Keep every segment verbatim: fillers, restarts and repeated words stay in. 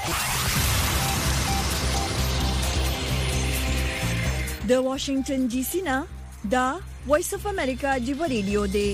د واشنگټن ډي سي نه دا وایس اف امریکا جیو ریډیو دی.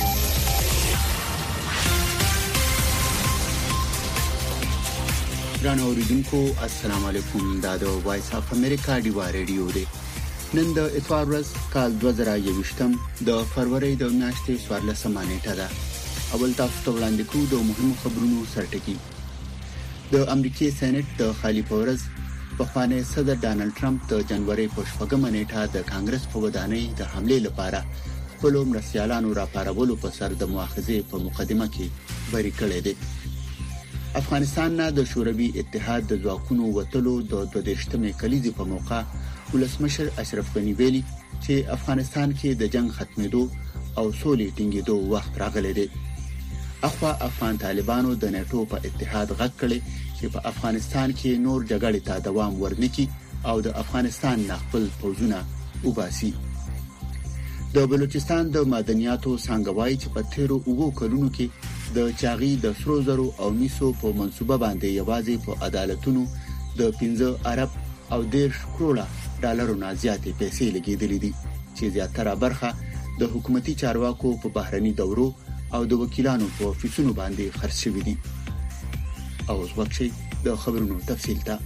ګران اوریدونکو السلام علیکم. دا د وایس اف امریکا جیو ریډیو دی. نن د اتوار ورځ کال دوه زره یوویشتم د فروری د میاشتې څوارلسمه نیټه ده. اول تاسو ته وړاندې کوو د مهمو خبرونو سرټکی. د امریکای سېنات د خالي پورز پخوانی صدر ډانلډ ټرمپ د جنوري په شپږمه نیټه د کانګرس په ودانۍ د حمله لپاره خپل مرستیالانو راپارولو په سر د مؤاخذې په مقدمه کې بری کړی دی. افغانستان نه د شوروي اتحاد د ځواکونو وټلو د دوه دیشتمې کلیزې په موقع ولسمشر اشرف غنی ویلي چې افغانستان کې د جنگ ختمېدو او سولې ټینګېدو وخت راغلی دی. اخوا افغان طالبانو د ناتو په اتحاد غږ کړی چې په افغانستان کې نور جګړې ته دوام ورنکړي او د افغانستان نه خپل پوځونه وباسي. د بلوچستان د مدنیاتو څنګه وایي چې په تیرو اوو کلونو کې د چاغي د سرو زرو او میسو په منصوبه باندې یوازې په عدالتونو د پنځه ارب او دیرش کروڑه ډالرو نه زیاتې پیسې لګېدلې دي چې زیاتره برخه د حکومتي چارواکو په بهرني دورو او د وکیلانو په افیسونو باندې خرڅ شوي دي. او اوس وخت د خبرونو تفصیل ته.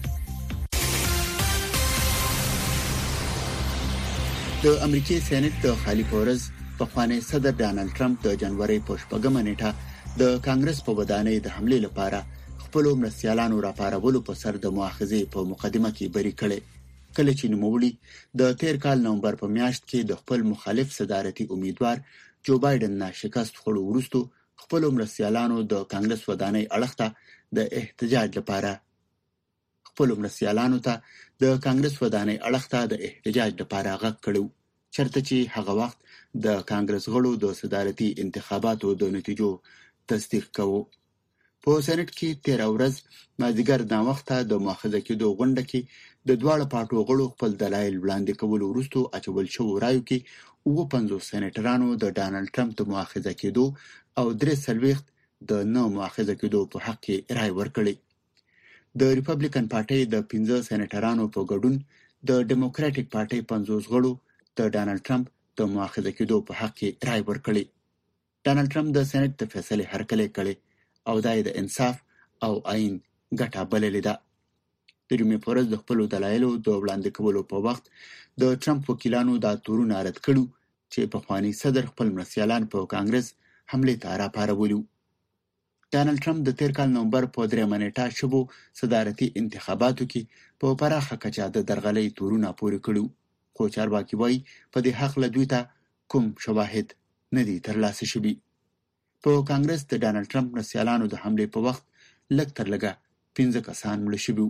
د امریکای سېنات د خالي پورز پخوانی صدر ډانلډ ټرمپ د جنوري په شپږمه نیټه د کانګرس په ودانۍ د حمله لپاره خپل مرستیالانو راپارولو په سر د مؤاخذې په مقدمه کې بری کړي. کله چې نوموړي د تیر کال نومبر په میاشت کې د خپل مخالف صدارتي امیدوار جو بایدن نه شکست خوړو وروسته خپل مرستیالانو د کانګرس ودانۍ اړخته د احتجاج لپاره خپل مرستیالانو ته د کانګرس ودانۍ اړخته د احتجاج لپاره غږ کړو، چرته چې هغه وخت د کانګرس غړو د صدارتي انتخاباتو د نتیجو تصدیق کوو. په سېنات کې تیر ورځ مازیګر د وخته د مؤاخذه کېدو غونډه کې د دواړو پارټو غړو خپل دلایل وړاندې کول وروسته اچول شو رایو کې اوه پنځوس سېنیټرانو د ډانلډ ټرمپ د مؤاخذه کېدو او درې څلوېښت د نه مؤاخذه کېدو په حق کې رای ورکړي. د ریپبلیکن پارټۍ د پنځه سېنیټرانو په ګډون د ډیموکراټیک پارټۍ پنځوس غړو د ډانلډ ټرمپ د مؤاخذه کېدو په حق کې رای ورکړي. ډانلډ ټرمپ د سېنات د فیصلې هرکلی کړي او دا د انصاف او آئین ګټه بللې ده. د جمعې په ورځ د خپلو دلایلو د وړاندې کولو په وخت د ټرمپ وکیلانو دا تورونه رد کړو چې پخوانی صدر خپل مرستیالان په کانګرس حمله ته راپارولي. ډانلډ ټرمپ د تیر کال نومبر په درېیمه نیټه شوو صدارتي انتخاباتو کې په پراخه کچه د درغلۍ تورونه پورې کړو، خو چارواکي وایي په دې حق له دوی ته کوم شواهد نه دي ترلاسه شوي. په کانګرس د ډانلډ ټرمپ مرستیالانو د حملې په وخت لږ تر لږه پنځه کسان مړه شوي.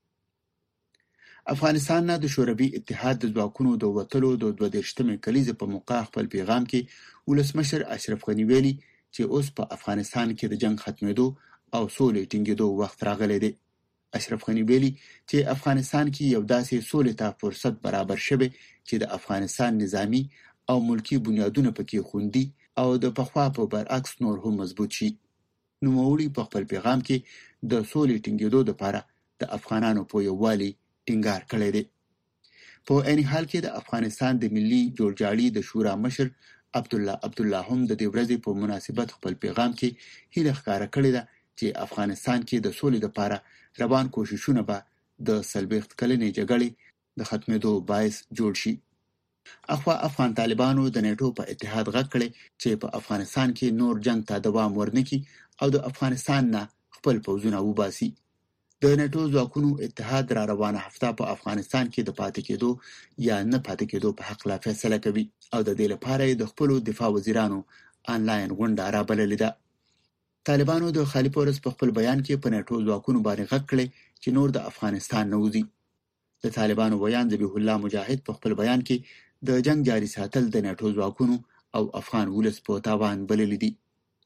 افغانستان نه د شوروي اتحاد د ځواکونو د وټلو د دوه دیشتمې کلیزې په موقع خپل پیغام کې ولسمشر اشرف غنی ویلي چې اوس په افغانستان کې د جنگ ختمېدو او سولې ټینګېدو وخت راغلی دی. اشرف غنی ویلي چې افغانستان کې یو داسې سولې ته فرصت برابر شوی چې د افغانستان نظامی او ملکی بنیادونه پکې خوندي او د پخوا په برعکس نور هم مضبوط شي. نوموړي په خپل پیغام کې د سولې ټینګېدو لپاره د افغانانو په یووالي ټینګار کړی دی. په عین حال کې د افغانستان د ملي جوړجاړي د شورا مشر عبدالله عبدالله هم د دې ورځې په مناسبت خپل پیغام کې هیله ښکاره کړې ده چې افغانستان کې د سولې لپاره روان کوششونه به د څلوېښت کلنې جګړې د ختمېدو باعث جوړ شي. اخوا افغان طالبانو د ناتو په اتحاد غږ کړی چې په افغانستان کې نور جنگ ته دوام ورنکړي او د افغانستان نه خپل پوځونه وباسي. د ناتو ځواکونو اتحاد را روانه هفته په افغانستان کې د پاتې کېدو یا نه پاتې کېدو په حق لا فیصله کوي او د دې لپاره د خپل دفاع وزیرانو آنلاین غونډه را بللې ده. طالبانو د خالي پورز په خپل بیان کې په ناتو ځواکونو باندې غږ کړی چې نور د افغانستان نه وځي. د طالبانو ویان ذبیح الله مجاهد په خپل بیان کې د جنگ جاري ساتل د ناتو ځواکونو او افغان ولس په تاوان بللې دي.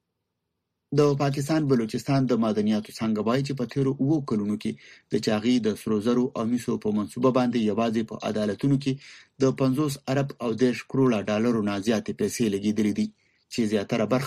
د پاکستان بلوچستان د مدنیاتو څنګه وایي چې په تیرو اوو کلونو کې د چاغي د سرو زرو او میسو په منصوبه باندې یوازې په عدالتونو کې د پنځوس ارب او دیرش کروڑه ډالرو نه زیاتې پیسې لګېدلې دي چې زیاتره برخه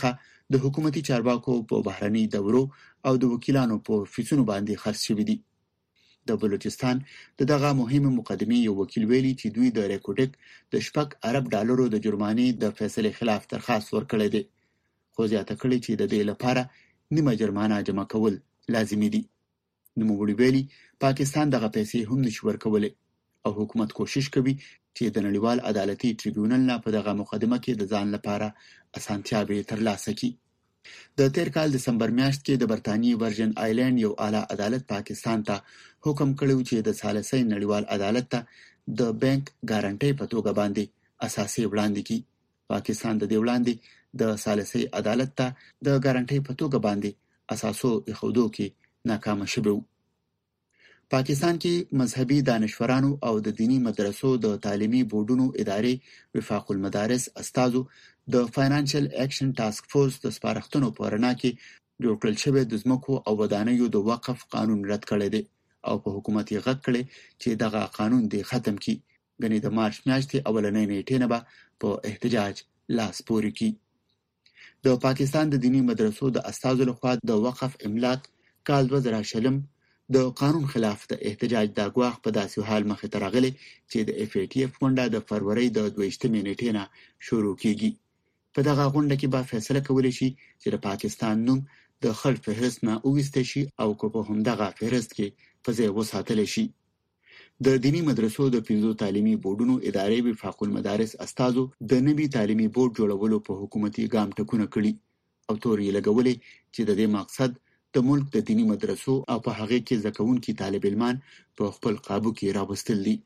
د حکومتي چارواکو په بهرني دورو او د وکیلانو په فیسونو باندې خرڅ شوي دي. د بلوچستان د دغه مهمه مقدمې یو وکیل ویلي چې دوی د ریکوډک د شپږ ارب ډالرو د جرمانې د فیصلې خلاف درخواست ورکړی دی، خو زیاته کړې چې د دې لپاره نیمه جرمانه جمع کول لازمي دي. نوموړي ویلي پاکستان دغه پیسې هم نشي ورکولی او حکومت کوشش کوي چې د نړیوال عدالتي ټریبیونل نه په دغه مقدمه کې د ځان لپاره اسانتیاوې ترلاسه کړي. د تیر کال دسمبر میاشت کې د برتانیې ورجن آیلینډ یو اعلی عدالت پاکستان ته حکم کړی چې د ثالثي نړیوال عدالت ته د بانک ګارانټي په توګه باندې اساسي وړاندې کړي. پاکستان د دې وړاندې د ثالثي عدالت ته د ګارانټي په توګه باندې اساسو اخودو کې ناکام شوی. پاکستان کې مذهبي دانشورانو او د دینی مدرسو د تعلیمي بورډونو ادارې وفاق المدارس استازو د فاینانشل اکشن ټاسک فورس د سپارښتنو په رڼا کې جوړ کړل شوی د ځمکو او ودانیو د وقف قانون رد کړی دی او په حکومت یې غږ کړی چې دغه قانون دی ختم کړي. غني د مارچ میاشتې اولنۍ نیټې نه به په احتجاج لاس پورې کړي. د پاکستان د دینی مدرسو د استازو لخوا د وقف املاک کال دوه زره شلم د قانون خلاف د احتجاج د غواخ په داسې حال مخې ته راغلی چې د اف ای ټی اف غونډه د فروری د دویشتمې نیټې نه شروع کیږي. په دغه غونډه کې به فیصله کولی شي چې د پاکستان نوم د خړ فهرست نه وویستل شي او که په همدغه فهرست کې په ځای وساتل شي. د دینی مدرسو د پنځو تعلیمي بورډونو ادارې وفاق المدارس استازو د نوي تعلیمي بورډ جوړولو په حکومتي ګام ټکونه کړي او تور یې لګولې چې د دې مقصد د ملک د دینی مدرسو او په هغه کې زکونکي طالب علمان په خپل قابو کې راوستل دي.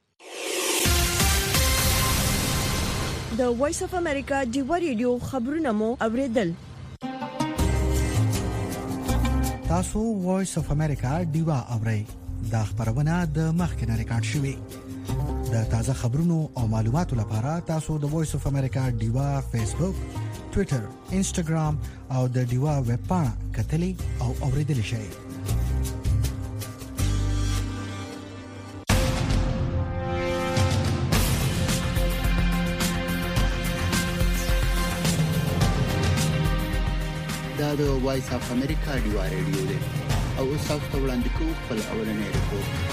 د وایس اف امریکا ډیوا ریډیو خبرونه مو اوریدل. تاسو وایس اف امریکا ډیوا اورئ. دا خبرونه د مخکنه ریکارډ شوې. د تازه خبرونو او معلوماتو لپاره تاسو د وایس اف امریکا ډیوا فیسبوک، ټوئیټر، انسټاګرام او د ډیوا ویب پاڼه کتلی او اوریدل شئ. دا د وایس اف امریکا ډیوا ریډیو دی او تاسو ته وړاندې کوم خپل اولنې ریپورت.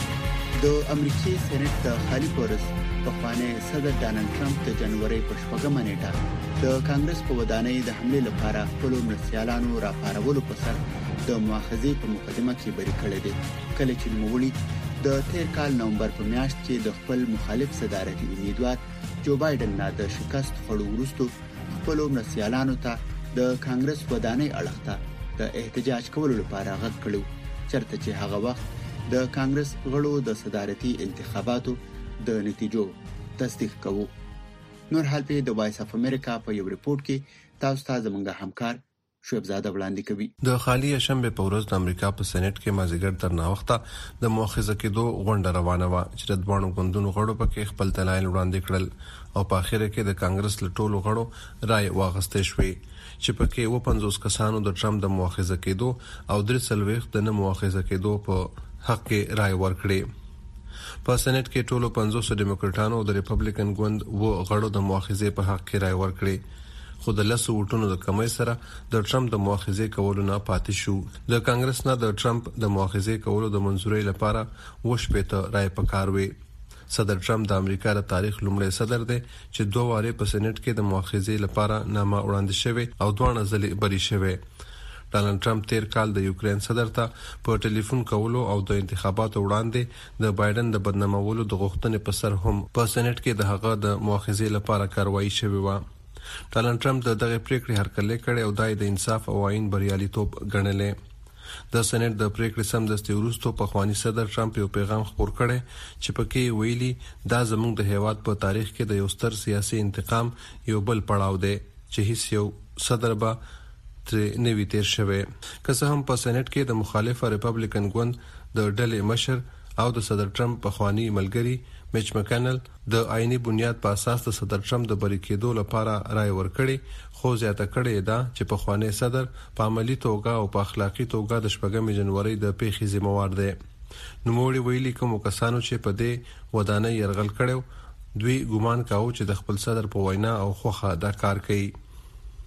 د امریکای سېنات د خالي کورس په خوانه صدر ډانلډ ټرمپ د جنوري په شپږمه نیټه د کانګرس په ودانۍ د حمله لپاره خپل مرستيالانو راپارولو په سر د مؤاخذې په مقدمه کې بری کړی دی. کله چې نوموړي د تیر کال نومبر په میاشت کې د خپل مخالف صدارتي امیدوار جو بایدن نه د شکست خړو وروسته خپل مرستيالانو ته د کانګرس ودانۍ اړخته د احتجاج کولو لپاره غږ کړو، چرته چې هغه وخت د کانګرس غړو د صدارتي انتخاباتو د نتیجو تصدیق کوو. نور حال په د وایس اف امریکا په یو ریپورت کې تاسو ته زموږ همکار شعیب زاده وړاندې کوي. د خالي شنبه په ورځ د امریکا په سېنات کې مازیګر تر ناوخته د مؤاخذه کېدو غونډه روانه و چې د دوانو غوندونو غړو پکې خپل دلایل وړاندې کړل او په اخر کې د کانګرس له ټولو غړو رائے واغستې شوې چې پکې و پنځوس کسانو د ټرمپ د مؤاخذه کېدو او درې څلوېښت د نه مؤاخذه کېدو په حق کې رائے ورکړې. په سېنات کې ټولو پنځوس ډیموکراټانو او د ریپبلیکن ګوند و غړو د مؤاخذې په حق کې رائے ورکړې، خو د لسو وټونو د کمۍ سره د ټرمپ د مؤاخذې کولو نه پاتې شو. د کانګرس نه د ټرمپ د مؤاخذې کولو د منځوري لپاره وشپېته رائے پکاروي. صدر ټرمپ د امریکا د تاریخ لومړی صدر دی چې دوه واره په سېنات کې د مؤاخذې لپاره نامه وړاندې شوی او دوه ځلې بری شوی. ډانلډ ټرمپ تیر کال د یوکرين صدر ته په ټلیفون کولو او د انتخاباتو وړاندې د بایدن د بدنامولو د غوښتنې په سر هم په سېنات کې د هغه د مؤاخذې لپاره کاروایی شوی و. ډانلډ ټرمپ د دغه پریکړې هرکلی کړي او دای د انصاف او عین بریالیتوب ګڼلې. د سېنات د پریکړې سمدستي وروسته په خواني صدر ټرمپ یو پیغام خپور کړي چې پکې ویلي دا زموږ د هیواد په تاریخ کې د یو ستر سیاسي انتقام یو بل پړاو دی چې هیڅ یو صدر به تر نوی تیر شوی. که څه هم په سېنات کې د مخالفه ریپبلیکن ګوند د ډلې مشر او د صدر ټرمپ په خواني ملګری میچ مکانل د آئینی بنیاد په اساس د صدر ټرمپ د بری کېدو لپاره رائے ورکړي، خو زیاته کړي دا چې په خواني صدر په عملی توګه او په اخلاقی توګه د شپږمې جنوري د پیښې ذمہوار دی. نوموړي ویلي کوم کسانو چې په دې ودانۍ يرغل کړو دوی ګومان کاوه چې د خپل صدر په وینا او خوخه دا کار کوي.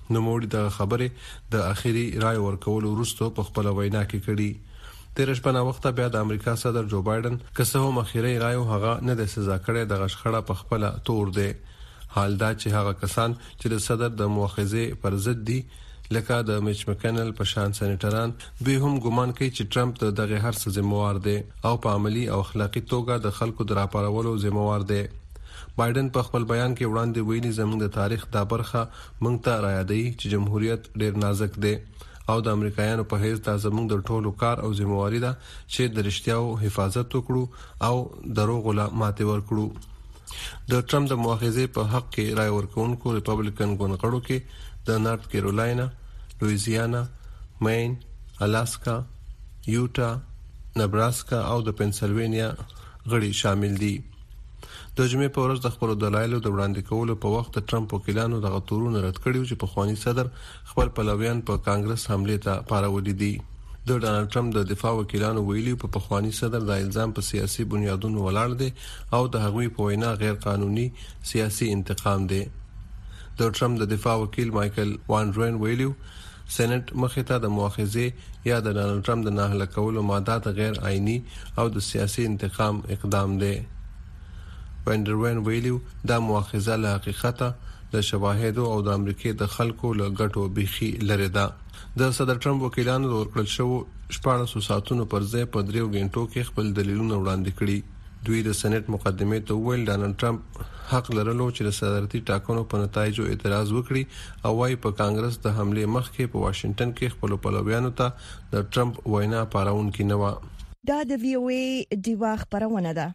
نو موړي د خبره د اخیری رای ورکول وروسته په خپل وینا کې کړي. تیر شپه وخت بیا د امریکا صدر جو بایدن کسه هم اخیری رای هغه نه د سزا کړي د غشخړه په خپل تور دی. حال دا چې هغه کسان چې د صدر د مؤاخذه پر ضد دي لکه د میچ مکینل په شان سېنیټران به هم ګومان کوي چې ټرمپ د دغه هر څه ذمہوار دی او په عملی او اخلاقی توګه د خلکو د راپارولو ذمہوار دی. بایدن په خپل بیان کې وړاندې ویلي زموږ د تاریخ دا برخه موږ ته رايادي چې جمهوریت ډیر نازک دی او د امریکایانو په هیڅ د زموږ د ټولو کار او ذمہواری ده چې د رښتیاو حفاظت وکړو او دروغ لا ماته ورکړو. د ټرمپ د مؤاخذه په حق کې رای ورکونکو ریپبلیکن ګوندغړو کې د نارت کیرولاینا، لویزیانا، مین، الاسکا، یوټا، نبراسکا او د پنسلوانیا غړي شامل دي. د جمعې په ورځ د خپل دلایلو د وړاندې کولو په وخت ټرمپ وکیلانو د غتورونو رد کړیو چې په خواني صدر خپل پلویان په کانګرس حمله ته پاراولې دي. د ډانلډ ټرمپ د دفاع وکیلانو ویلي په پخوانی صدر د الزام په سیاسي بنیادونو ولاړ دي او د هغوی په وینا غیر قانوني سیاسي انتقام دی. د ټرمپ د دفاع وکیل مایکل وان روین ویلي سېنات مخې ته د مؤاخذه یا د ډانلډ ټرمپ د نهله کولو ماده غیر آئینی او د سیاسي انتقام اقدام دی. وانډروین ویلي دا مؤاخذه له حقیقته د شواهد او د امریکای د خلکو له ګټو بيخي لري ده. د صدر ټرمپ وکیلانو د ورکړل شو شپږ ساعتونو پر ځای په دریو غنټو کې خپل دلیلونه وړاندې کړي. دوی د سېنات مقدمه ته ویل ډانلډ ټرمپ حق لرلو چې د صدارتي ټاکنو په نتایجو اعتراض وکړي او وايي په کانګرس د حمله مخکې په واشنگټن کې خپل پلویانو ته د ټرمپ وینا پاراون کې نه و. دا د وی او ای دیوا خبرونه ده.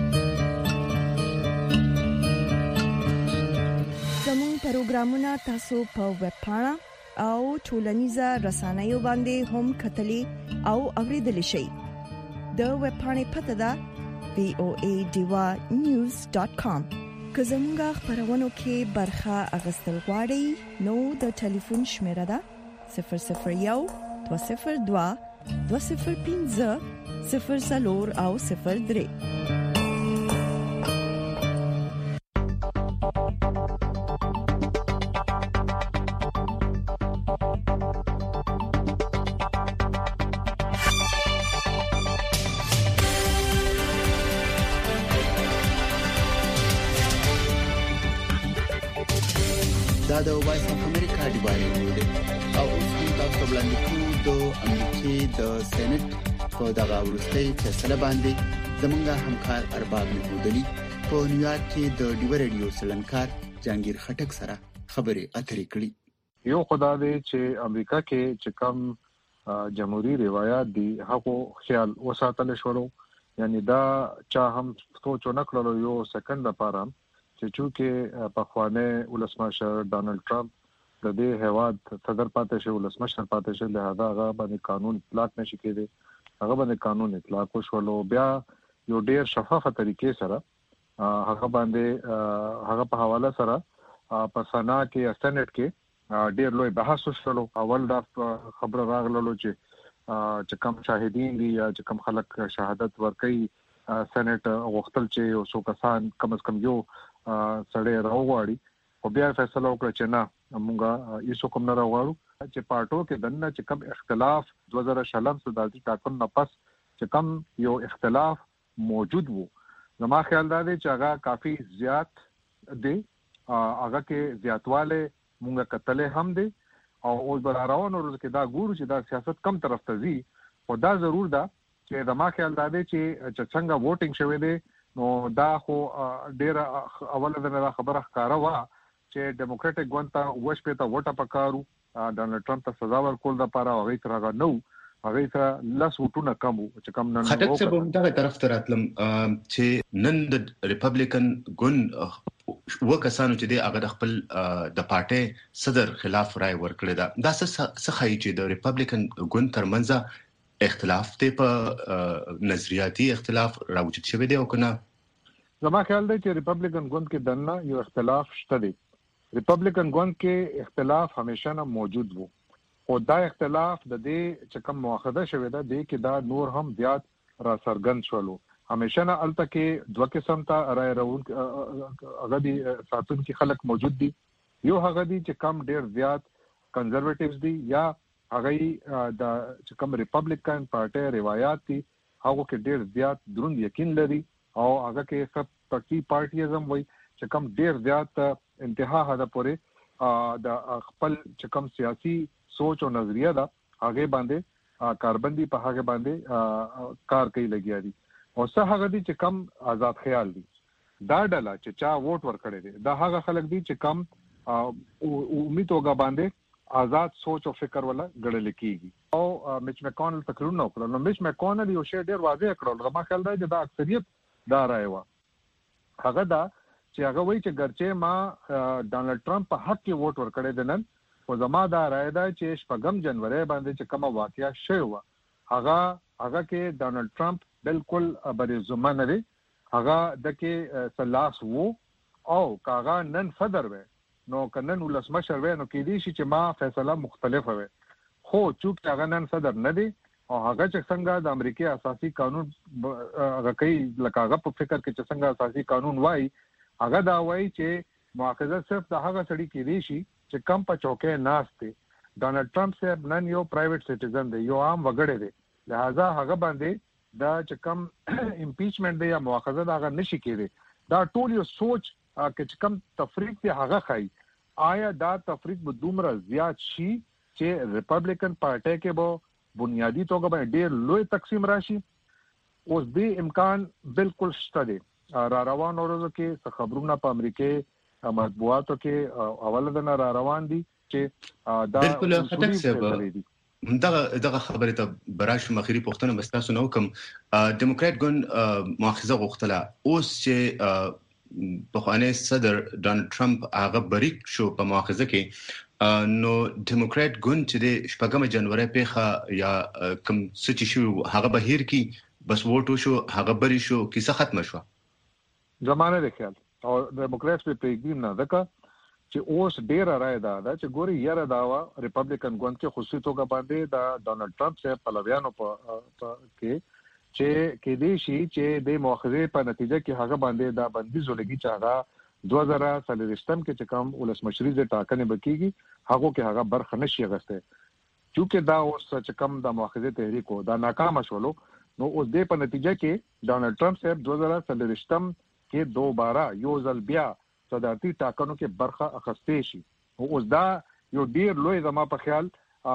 زموږ پروګرامونه تاسو په ویب پاڼه او ټولنیزه رسنیو باندې هم کتلی او اوریدلی شئ. د ویب پاڼې پته ده وی او ای دیوا نیوز ډاټ کام. که زموږ خبرونو کې برخه اغستل غواړئ نو د ټلیفون شمیره ده صفر صفر یو دوه صفر دوه دوه صفر پنځه صفر څلور او صفر درې. دا د وایس اف امریکا دی باندې او اوس هم تاسو وړاندې کوو د امریکای د سېنات په دغه ورستۍ فیصله باندې زمونږ همکار ارباب محمودلی په نیویارک کې د ډیو رادیو سلنکار جانگیر خټک سره خبرې اترې کړې. یو خدای دې چې امریکا کې چې کوم جمهوریت روایت دي هغه خیال وساتل شوړو، یعنی دا چا هم سوچ نه کړلو یو سکند لپاره چې چونکه په خوانه ولسمشر ډانلډ ټرمپ د دې هواد صدر پاتې شو، ولسمشر پاتې شو، لہذا هغه باندې قانون اطلاق نشي کېدی، هغه باندې قانون اطلاق وشولو. بیا یو ډیر شفافه طریقې سره هغه باندې هغه په حواله سره په سنا کې سېنات کې ډیر لوی بحث وشولو. اول دا خبره راغله چې چې کوم شاهدین دي یا چې کوم خلک شهادت ورکړي سېنات غوښتل چې یو څو کسان کم از کم یو سړی راوغواړي، او بیا فیصله وکړه چې نه موږ یې کوم نه راوغواړو چې پارټو کې دنه چې کوم اختلاف دوه زره شلم صدارتي ټاکنو نه پس چې کوم یو اختلاف موجود وو، زما خیال دا دی چې هغه کافي زیات دی، هغه کې زیاتواله موږ کتلې هم دی او اوس بل راوونو ورځ کې دا ګورو چې دا سیاست کم طرف ته ځي. او دا ضرور ده چې زما خیال دا دی چې څنګه ووټینګ شوی دی نو دا خو ډیر اوله د خبره ښکارا وا چې ډیموکراټک ګوند ته وښ په تا وټه پکارو ډانلډ ټرمپ ته سزا ورکول د پاره هغه ترغه نو هغه سره لاس وټونه کم چې کم نن خټک څه به دغه طرف ته راتلم چې نن د ریپبلیکن ګوند وکاسانو چې د هغه خپل د پارټي صدر خلاف رائے ورکړه دا دا څه خایي چې د ریپبلیکن ګوند ترمنځ اختلاف ته په نظریاتي اختلاف راوچت شوی دی او کنه. زما خیال دی چې ریپبلیکن ګوند کې دنه یو اختلاف شته دی. ریپبلیکن ګوند کې اختلاف همیشه نه موجود وو، او دا اختلاف د دې چې کوم مؤاخذه شوی دا دی کې دا نور هم زیات را سرګند شولو. همیشه نه الته کې دوه قسم ته رائے راوون هغه دي ساتون کې خلک موجود دي. یو هغه دي چې کم ډیر زیات کنزرویټیوز دي یا هغه د کوم ریپبلیکن پارټي روایت دي هغه کې ډیر زیات دروند یقین لري او هغه کې سب پارټي پارټیزم وای چې کوم ډیر زیات انتها هدا پورې د خپل چې کوم سیاسي سوچ او نظریه دا هغه باندې کاربندي په هغه باندې کار کوي لګیا دي او څه هغه دي چې کوم آزاد خیال دي دا ډله چې چا ووټ ورکړي دي دا هغه خلک دي چې کوم امید وګا باندې آزاد سوچ او فکر ولا غړل کیږي او میچ میکونل تقریر نو کړل نو میچ میکونل یو شی ډیر واضح کړل ما خیال دی چې دا اکثریت دا رايوا هغه دا چې هغه وایي چې ګرچه ما ډانلډ ټرمپ په حق کې ووټ ورکړی دی نن او زما دا رائے ده چې شپږم جنوري باندې چې کومه واقعیا شوی و هغه هغه کې ډانلډ ټرمپ بالکل بری زمانه دی هغه د کې سلاس وو او کاغه نن صدر و نو کنن ولسمشر و نو کې دي چې ما فیصله مختلفه و خو چې هغه نن صدر نه دی او هغه چې څنګه د امریکای اساسي قانون هغه کوي لکه هغه په فکر کې چې څنګه اساسي قانون وایي هغه دا وایي چې مؤاخذه صرف د هغه سړي کې دي شي چې کم په چوکې ناس دي ډانلډ ټرمپ صاحب نن یو پرایویټ سټیزن دی یو عام وګړی دی لہذا هغه باندې دا چې کم امپیچمنت دی یا مؤاخذه دا هغه نشي کېږي دا ټول یو سوچ چې کم تفریق دی هغه خای آیا دا تفریق به دومره زیات شي چې ریپبلیکن پارټي کې به بنیادی توګه باندې ډېر لوی تقسیم راشي اوس دې امکان بالکل شته دی را روان ورځو کې خبرونه په امریکای مطبوعاتو کې اولدنه را روان دي چې دا بالکل خطک صاحب دغه دغه خبره ته براش مخيري پښتنه مستاسو نو کوم ډیموکرات ګون مؤاخذه غوښتله اوس چې په خوانه صدر ډانلډ ټرمپ هغه بریک شو په مؤاخذه کې نو ډیموکرات ګون چې د شپږم جنوري پیخه یا کوم سچ شو هغه بهیر کې بس ووټو شو هغه بری شو کیسه ختم شو زمانه د خیال او ډیموکرات په پیګیم نه دکا چې اوس ډیر راي دا دا چې ګوري یاره داوا ریپبلیکن ګوند کې خصوصي توګه باندې دا ډانلډ ټرمپ سره پلویانو په کې چې کې دې شي چې د مؤاخذه په نتیجه کې هغه باندې دا بندیز ولګي چې هغه دوه هزار څلورم کې چې کوم ولسمشری د ټاکنې بکیږي هغه کې هغه برخه نشي غسته چې دا اوس چې کوم د مؤاخذه تحریک او دا ناکام شولو نو اوس د په نتیجه کې ډانلډ ټرمپ صاحب دوه هزار څلورم کې دوباره یو ځل بیا صدارتي ټاکنو کې برخه اخستې شي اوس دا یو ډیر لوی زما په خیال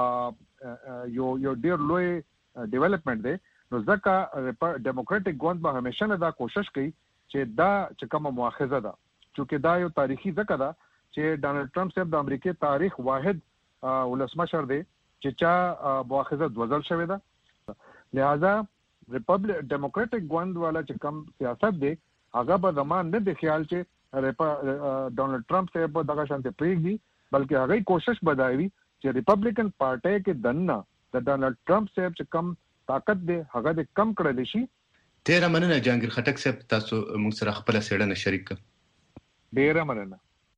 یو یو ډیر لوی ډیولپمنٹ دی نو ځکه ډیموکراټک ګوند به همیشه نه دا کوشش کوي چې دا چې کومه مؤاخذه ده چې دا یو تاریخي ځکه ده چې ډانلډ ټرمپ صاحب د امریکای تاریخ واحد ولسمشر دی چې چا مؤاخذه دوزل شوی ده لہذا ریپبلیک ډیموکراټک ګوند والا چې کوم سیاست دی هغه به زمان نه د خیال چې ډانلډ ټرمپ صاحب دغه شانته پریږدي بلکې هغه کوشش بدایي چې ریپبلیکن پارټي کې دنه د ډانلډ ټرمپ صاحب چې کم طاقت دی هغه د کم کړل شي ډیر مننه جهانگیر خټک صاحب تاسو موږ سره خپل سیړنه شریک کړ ډیر مننه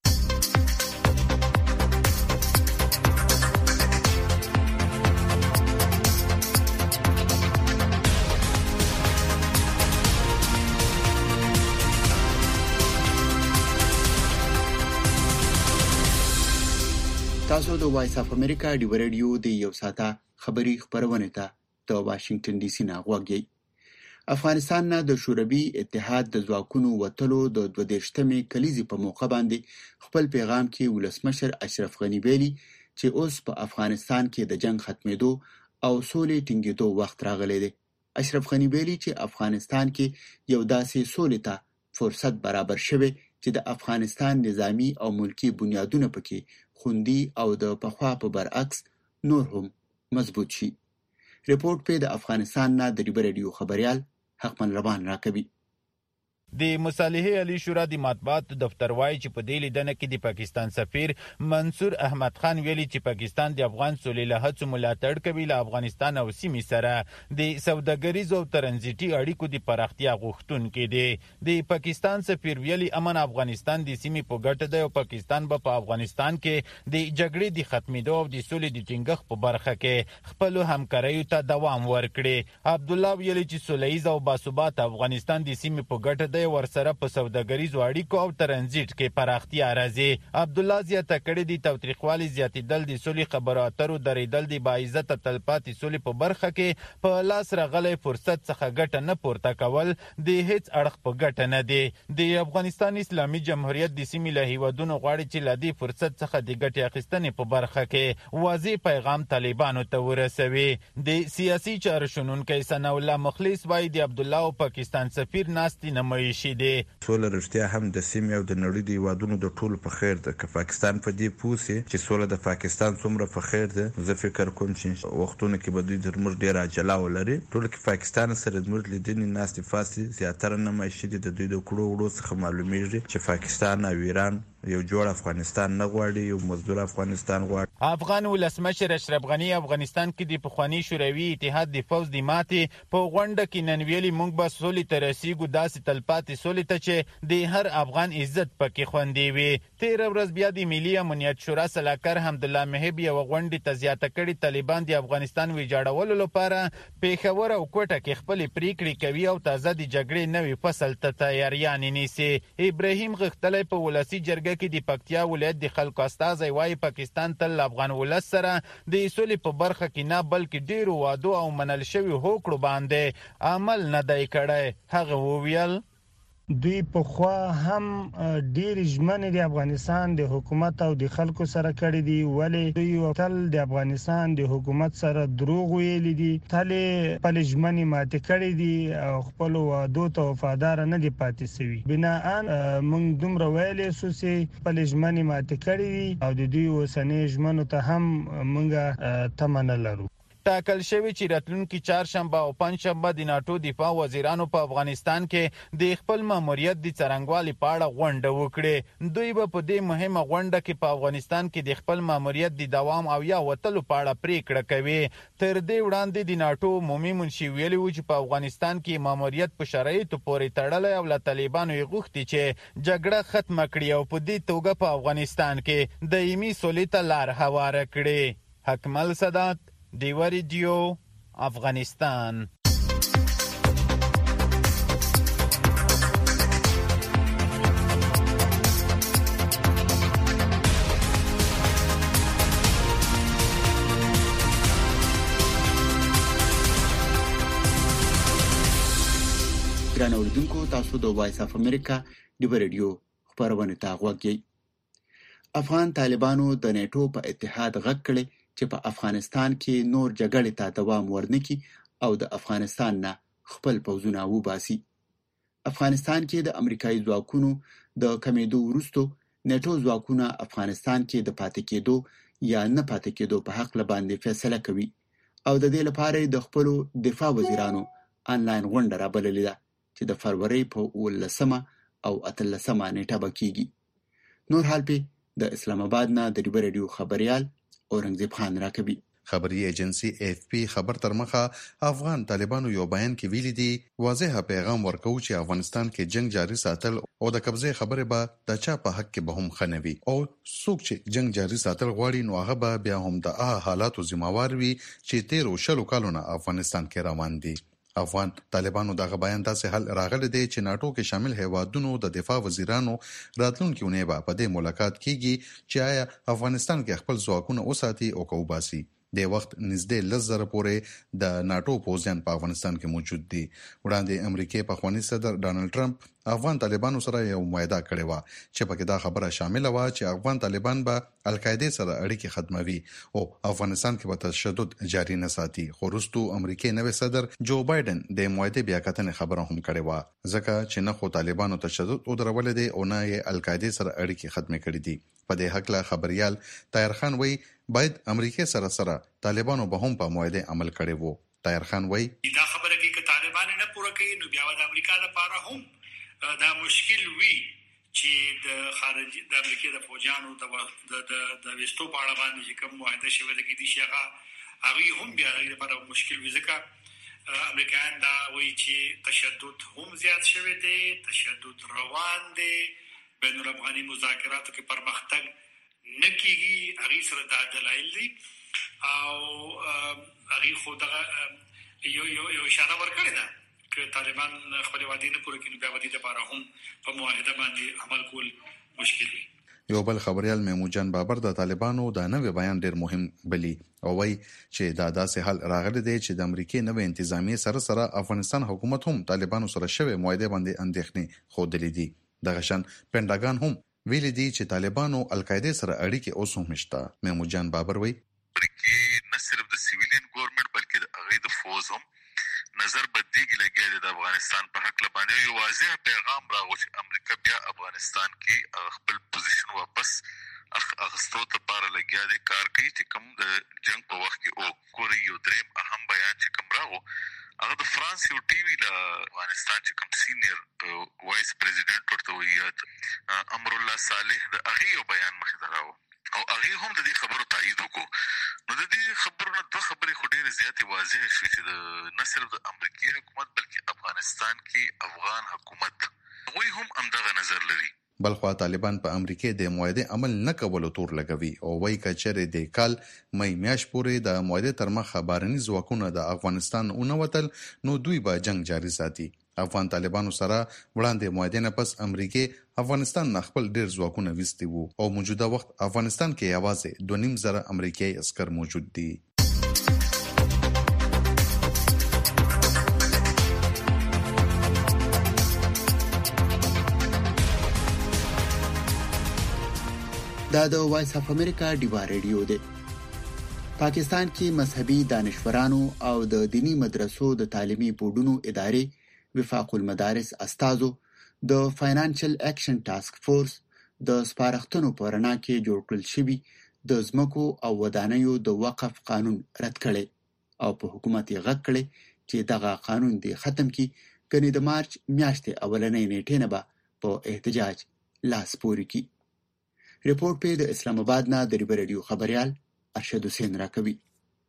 تاسو د وایس اف امریکا دی رادیو د یو ساته خبری خبرونه ته د واشنگټن ډي سي نه غوږی افغانستان نه د شوروي اتحاد د ځواکونو وټلو د دوه دیشتمې کلیزې په موقع باندې خپل پیغام کې ولسمشر اشرف غنی ویلي چې اوس په افغانستان کې د جنگ ختمېدو او سولې ټینګېدو وخت راغلی دی. اشرف غنی ویلي چې افغانستان کې یو داسې سولې ته فرصت برابر شوی چې د افغانستان نظامی او ملکی بنیادونه پکې خوندي او د پخوا په برعکس نور هم مضبوط شي. ریپورت په د افغانستان نه د ریبرډیو خبريال حقمن روان راکوي. د مصالحه علی شورا د مطبوعات دفتر وایي چې په دې لیدنه کې د پاکستان سفیر منصور احمد خان ویلي چې پاکستان د افغان سولې له هڅو ملاتړ کوي له افغانستان او سیمې سره د سوداګریز او ترانزیتي اړیکو د پراختیا غوښتونکي دي. د پاکستان سفیر ویلي امن افغانستان د سیمې په ګټه دی او پاکستان به په افغانستان کې د جګړې د ختمېدو او د سولې د ټینګښت په برخه کې خپل همکاریو ته دوام ورکړي. عبد الله ویلي چې سولهییز او باثبات افغانستان د سیمې په ګټه د ورسره په سوداګریزو اړیکو او ترانزیت کې پراختیا راځي. عبد الله زیاته کړې دي تاوتریخوالي زیاتېدل د سولې خبرو اترو درېدل د باعزته تلپاتې سولې په برخه کې په لاس راغلی فرصت څخه ګټه نه پورته کول د هیڅ اړخ په ګټه نه دی. د افغانستان اسلامي جمهوریت د سیمې له هیوادونو غواړي چې له دې فرصت څخه د ګټې اخیستنې په برخه کې واضح پیغام طالبانو ته ورسوي. د سیاسي چارو شنونکی ثناء الله مخلص وایي د عبدالله او پاکستان سفیر ناستې نمایشي دی. سوله رښتیا هم د سیمې او د نړۍ د هیوادونو د ټولو په خیر ده. که پاکستان په دې پوه سي چې سوله د پاکستان څومره په خیر ده، زه فکر کوم چې وختونه کې به دوی تر موږ ډېره عجله ولري. ټول کې پاکستان سره زموږ لیدنې ناستې فاستې زیاتره نمایشي دي. د دوی د کړو وړو څخه معلومیږي چې پاکستان او ایران یو جوړ افغانستان نه غواړي، یو مزدور افغانستان غواړي. افغان ولسمشر اشرف غني افغانستان کې د پخوانی شوروي اتحاد د فوز د ماتې په غونډه کې نن ویلي موږ به سولې ته رسیږو، داسې تلپاتې سولې ته چې د هر افغان عزت پکې خوندي وي. تېره ورځ بیا د ملي امنیت شورا سلاکار حمدالله محب یوه غونډې ته زیاته کړې طالبان د افغانستان ویجاړولو لپاره پېښور او کوټه کې خپلې پریکړې کوي او تازه د جګړې نوي فصل ته تیاریانې نیسي. ابراهیم غښتلی په ولسي جرګه کې د پکتیا ولایت د خلکو استازی وایي پاکستان تل افغان ولس سره د سولې په برخه کې نه بلکې ډیرو وعدو او منل شوي هوکړو باندې عمل نه دی کړی. هغه وویل دوی په خوا هم ډیر ژمنې د افغانستان د حکومت او د خلکو سره کړې دي، ولی دوی تل د افغانستان د حکومت سره دروغ ویلي دي، تل خپل ژمنې ماتې کړې دي او خپل وعدو ته وفادار نه دي پاتې شوي. بناءً موږ دومره ویلی سو چې خپل ژمنې ماتې کړې دي او د دوی اوسنۍ ژمنو ته هم موږ تمه نه لرو. ټاکل شوی چې راتلونکي چهارشنبه او پنجشنبه د ناټو دفاع وزیرانو په افغانستان کې د خپل ماموریت د څرنګوالي په اړه غونډه وکړي. دوی به په دې مهمه غونډه کې په افغانستان کې د خپل ماموریت د دوام او یا وتلو په اړه پریکړه کوي. تر دې وړاندې د ناټو عمومي منشي ویلي و چې په افغانستان کې ماموریت په شرایطو پورې تړلی او له طالبانو یې غوښتي چې جګړه ختمه کړي او په دې توګه په افغانستان کې دایمي سولې ته لار هواره کړي. حکمل سادات، دیوا ریډیو، افغانستان. ګران اوریدونکو، تاسو د وایس اف امریکا دیوا ریډیو خبرونه تا غوږی. افغان طالبانو د نیټو په اتحاد غږ کړي چې په افغانستان کې نور جګړې ته دوام ورنکي او د افغانستان نه خپل پوځونه وباسي. افغانستان کې د امریکایي ځواکونو د کمیدو وروسته نیټو ځواکونه افغانستان کې د پاتې کېدو یا نه پاتې کېدو په حق لباندې فیصله کوي او د دې لپاره د خپل دفاع وزیرانو آنلاین غونډه رابللې ده چې د فروری په ولسمه او اتلسمه نیټه بکیږي. نور حال په د اسلام آباد نه د دیوا ریډیو خبريال اورنګزیب خان راکبي. خبري ایجنسی اف پی خبر تر مخه افغان طالبانو یو بیان کې ویلي دي واضح پیغام ورکو چې افغانستان کې جنگ جاری ساتل او د قبضه خبره به د چا په حق کې به هم خنوي او څوک چې جنگ جاری ساتل غواړي نو هغه به بیا هم د هغه حالاتو ذمہوار وي چې تیر او شلو کالونه افغانستان کې روان دي. افغان طالبانو دغه بیان داسې حل راغلی دی چې ناټو کې شامل هیوادونو د دفاع وزیرانو راتلونکي اونۍ به په دې ملاقات کیږي چې آیا افغانستان کې خپل ځواکونه وساتي او کوباسي. د وخت نږدې لس زره پورې د ناټو پوځیان په افغانستان کې موجود دي. وړاندې امریکای پخوانی صدر ډانلډ ټرمپ افغان طالبانو سره یو معاهده کړې و چې پکې دا خبره شامل و چې افغان طالبان به القاعده سره اړیکې ختموي او افغانستان کې به تشدد جاری نه ساتي. خو وروسته امریکای نوی صدر جو بایدن د معاهده بیا کتنې خبره هم کړې و ځکه چې نه خو طالبانو تشدد او درول دي او نه یې القاعده سره اړیکې ختم کړې دي. په دې حق له خبريال طاهر خان وایي باید امریکای سره سره طالبانو به هم په معاهده عمل کړي وو. طاهر خان وایي دا خبره کې چې طالبان نه پوره کوي نو بیا د امریکا لپاره هم دا مشکل وي چې د خارجي د امریکا د فوجانو د د د وستو په اړه باندې کوم معاهده شوی د کې دي شغه هغه هم بیا لپاره مشکل وي ځکه امریکایان دا وایي چې تشدد هم زیات شوی دی، تشدد روان دی، بین الافغاني مذاکراتو کې پرمختګ نه کیږي. هغه سره د دلایل دي او هغه خو دغه یو یو یو اشاره ورکړه ده ک طالبان خپل وعده نه پوره کړي بیا ودی لپاره هم په معاهده باندې عمل کول مشکل وي. یو بل خبريال محمود جان بابر د طالبانو د نوې بیان ډیر مهم بلی او وای چې دا داسې حل راغلی دی چې د امریکای نوې انتظامی سره سره افغانستان حکومت هم طالبانو سره شوی معاهده باندې اندېښنې خوده دي. د غشن پنټاګان هم ویل دي چې طالبانو القاعده سره اړیکې اوس هم شته. محمود جان بابر وای امریکای نه صرف د سیویلین ګورنمنت بلکې د هغه د فوز هم نظر بدیږي لګي د افغانستان په حق لباندې یو واضح پیغام راغی چې امریکا بیا افغانستان کې خپل پوزیشن واپس اغستو ته بار لګیا دي کار کوي چې کوم د جنگ په وخت کې او کوري یو دریم اهم بیان چې کوم راغو هغه د فرانس یو ټي وی د افغانستان چې کوم سینیئر وایس پریزیډنټ ورته ویل امر الله صالح د هغه یو بیان مخې ته راو او هغه هم د دې خبرو تایید وکړو. نو د دې خبرونو دوه خبرې خو ډېرې زیاتې واضح شوې چې د نه صرف د امریکایي حکومت بلکې افغانستان کې افغان حکومت هغوی هم همدغه نظر لري. بلخوا طالبان په امریکا د معاهده عمل نه کولو تور لګوي او وایي کچره د کال مې میاش پورې د معاهده تر مخه بارني ځواکونه د افغانستان اونوتل نو دوی به جنگ جاري ساتي. افغان طالبانو سره وړاندې معاهده نه پس امریکا افغانستان نه خپل ډیر ځواکونه وستي وو او موجوده وخت افغانستان کې یوازې دوه نیم زره امریکایي عسكر موجود دي. دا د وایس اف امریکا ډیوا ریډیو دی. پاکستان کې مذهبي دانشورانو او د دینی مدرسو د تعلیمي بورډونو ادارې وفاق المدارس استازو د فاینانشل اکشن ټاسک فورس د سپارښتنو په رڼا کې جوړ کړل شوی د ځمکو او ودانیو د وقف قانون رد کړي او په حکومت یې غږ کړي چې دغه قانون دی ختم کړي کني د مارچ میاشتې اولنۍ نیټې نه به په احتجاج لاس پورې کړي. ریپورت په د اسلام آباد نه د ریبر رادیو خبريال ارشد حسین راکوي.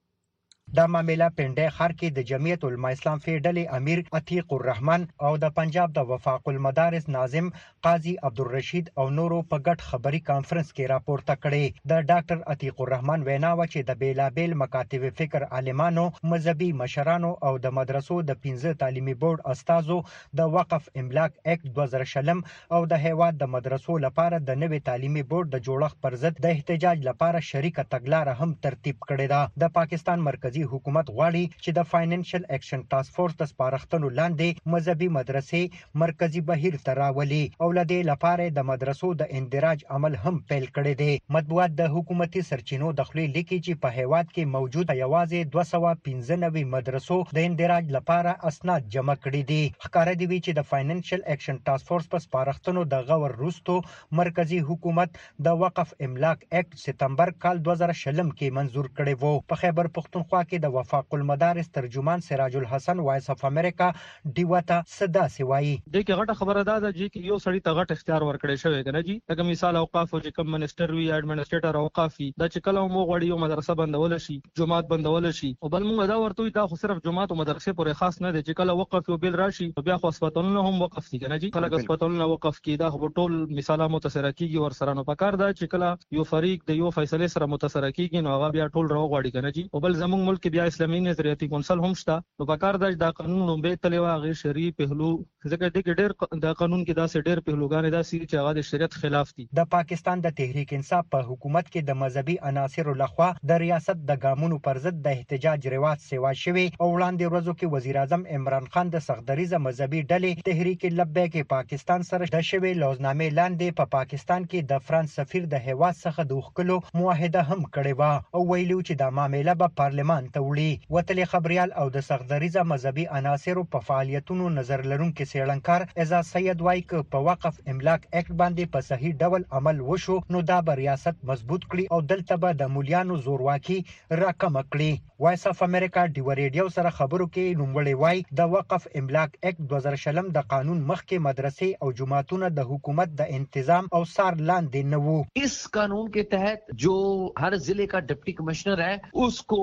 دا معاملې پنډه خار کې د جمعیت العلماء اسلام فیډل امیر عتیق الرحمن او د پنجاب د وفاق المدارس ناظم قاضي عبدالرشید او نورو په ګډ خبري کانفرنس کې راپورته کړي. د ډاکټر عتیق الرحمن وینا و چې د بیلابل مکاتب فکر عالمانو مذهبي مشرانو او د مدرسو د پنځه تعلیمي بورډ استادو د وقف املاک اکټ دوه زره شلم او د هیواد د مدرسو لپاره د نوي تعلیمي بورډ د جوړښت پر ضد د احتجاج لپاره شریکه تګلارې هم ترتیب کړې ده. د پاکستان مرکزی حکومت غواړي چې د فاینانشل اکشن ټاسک فورس د سپارښتنو لاندې مذهبي مدرسې مرکزی بهیر ته راولي او لدې لپاره د مدرسو د اندراج عمل هم پیل کړی دی. مطبوعات د حکومتي سرچینو د خپل لیکي چې په هیواد کې موجود یوازې دوه سوه پنځه نوي مدرسو د اندراج لپاره اسناد جمع کړي دي. ښکاره دی چې د فاینانشل اکشن ټاسک فورس په سپارښتنو د غور وروسته مرکزی حکومت د وقف املاک اکټ سپتمبر کال دوه زره شلم کې منزور کړی وو. په خیبر پختونخوا کې د وفاق المدارس ترجمان سراج الحسن وایس اف امریکا دیوتا صدا سوای د کی غټه خبره ده چې یو سړی ته غټ اختیار ورکړی شوی کنه جی لکه مثال اوقاف او چې کوم منسٹر وی ایڈمنسټریټر اوقافي دا چې کله مو غوړي یو مدرسه بندول شي جماعت بندول شي او بل موږ دا ورته دا خو صرف جماعت او مدرسې پورې خاص نه دي چې کله وقف یو بل راشي بیا خو هسپتالونه هم وقف دي کنه جی کله هسپتالونه وقف کی دا خو ټول مثاله متاثر کیږي ور سره نو پکار دا چې کله یو فریق د یو فیصله سره متاثر کیږي نو هغه بیا ټول راو غوړي کنه جی او بل زموږ ملک بیا اسلامي نظریاتي کونسل هم شته نو پکار دا د قانون به تلوا غیر شرعي پهلو ځکه د ډېر د قانون کې دا سه ډېر پهلوګان دا سې چې هغه د شریعت خلاف دي. د پاکستان د تحریک انصاف په حکومت کې د مذهبي عناصر لخوا د ریاست د ګامونو پر ضد د احتجاج رواج سیوا شوی او وړاندې ورځو کې وزیر اعظم عمران خان د سختدریزه مذهبي ډلې تحریک لبیک پاکستان سره د شوی لوزنامې لاندې په پا پاکستان کې د فرانس سفیر د هیواد څخه د وکړو معاهده هم کړې و او ویلو چې د معاملې به پارلمان ته وړي. وتلې خبريال او د سختدریزه مذهبي عناصر په فعالیتونو نظر لرونکو سیړنکار اعزاز سید وایي چې په وقف املاک اکټ باندې په صحیح ډول عمل وشو نو دا به ریاست مضبوط کړي او دلته به د مولیانو زورواکي راکم کړي. وایس اف امریکا ډیو ریډیو سره خبرو کې نوموړی وایي د وقف املاک اکټ دوه زره شلم د قانون مخکې مدرسې او جماعتونه د حکومت د انتظام او سار لاندې نه وو. इस कानून के तहत जो हर जिले का डिप्टी कमिश्नर है उसको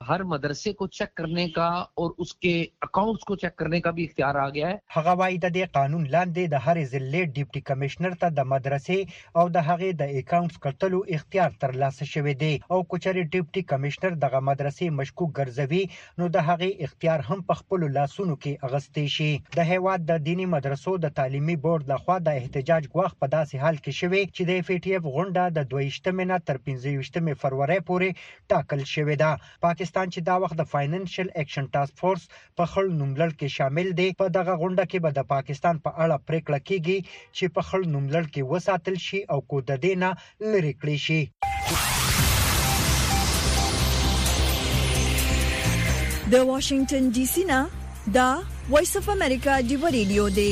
हर मदरसे को चेक करने का और उसके अकाउंट्स को चेक करने का भी इख्तियार आ गया है। هغه وايي د دې قانون لاندې د هر ضلع ډیپټي کمشنر ته د مدرسې او د هغې د اکاونټس کتلو اختیار ترلاسه شوی دی او کچري ډیپټي کمشنر دغه مدرسې مشکوک ګرځوي نو د هغې اختیار هم په خپل لاسونو کې اغستې شي. د هیواد د دینی مدرسو د تعلیمي بورډ لخوا د احتجاج غوښ په داسې حال کې شوی چې د اف ای ټی اف غونډه د دویشتمې نه تر پنځه فروری پورې ټاکل شوې ده. پاکستان چې دا وخت د فاینانشل اکشن ټاسک فورس په خړ نوملړ کې شامل دی. په دغه غونډه کې به د پاکستان په اړه پریکړه کیږي چې په خړ نوملړ کې وساتل شي او کو د دې نه لرې کړی شي. د واشنگټن ډي سي نه دا وایس اف امریکا دی ریډیو دی.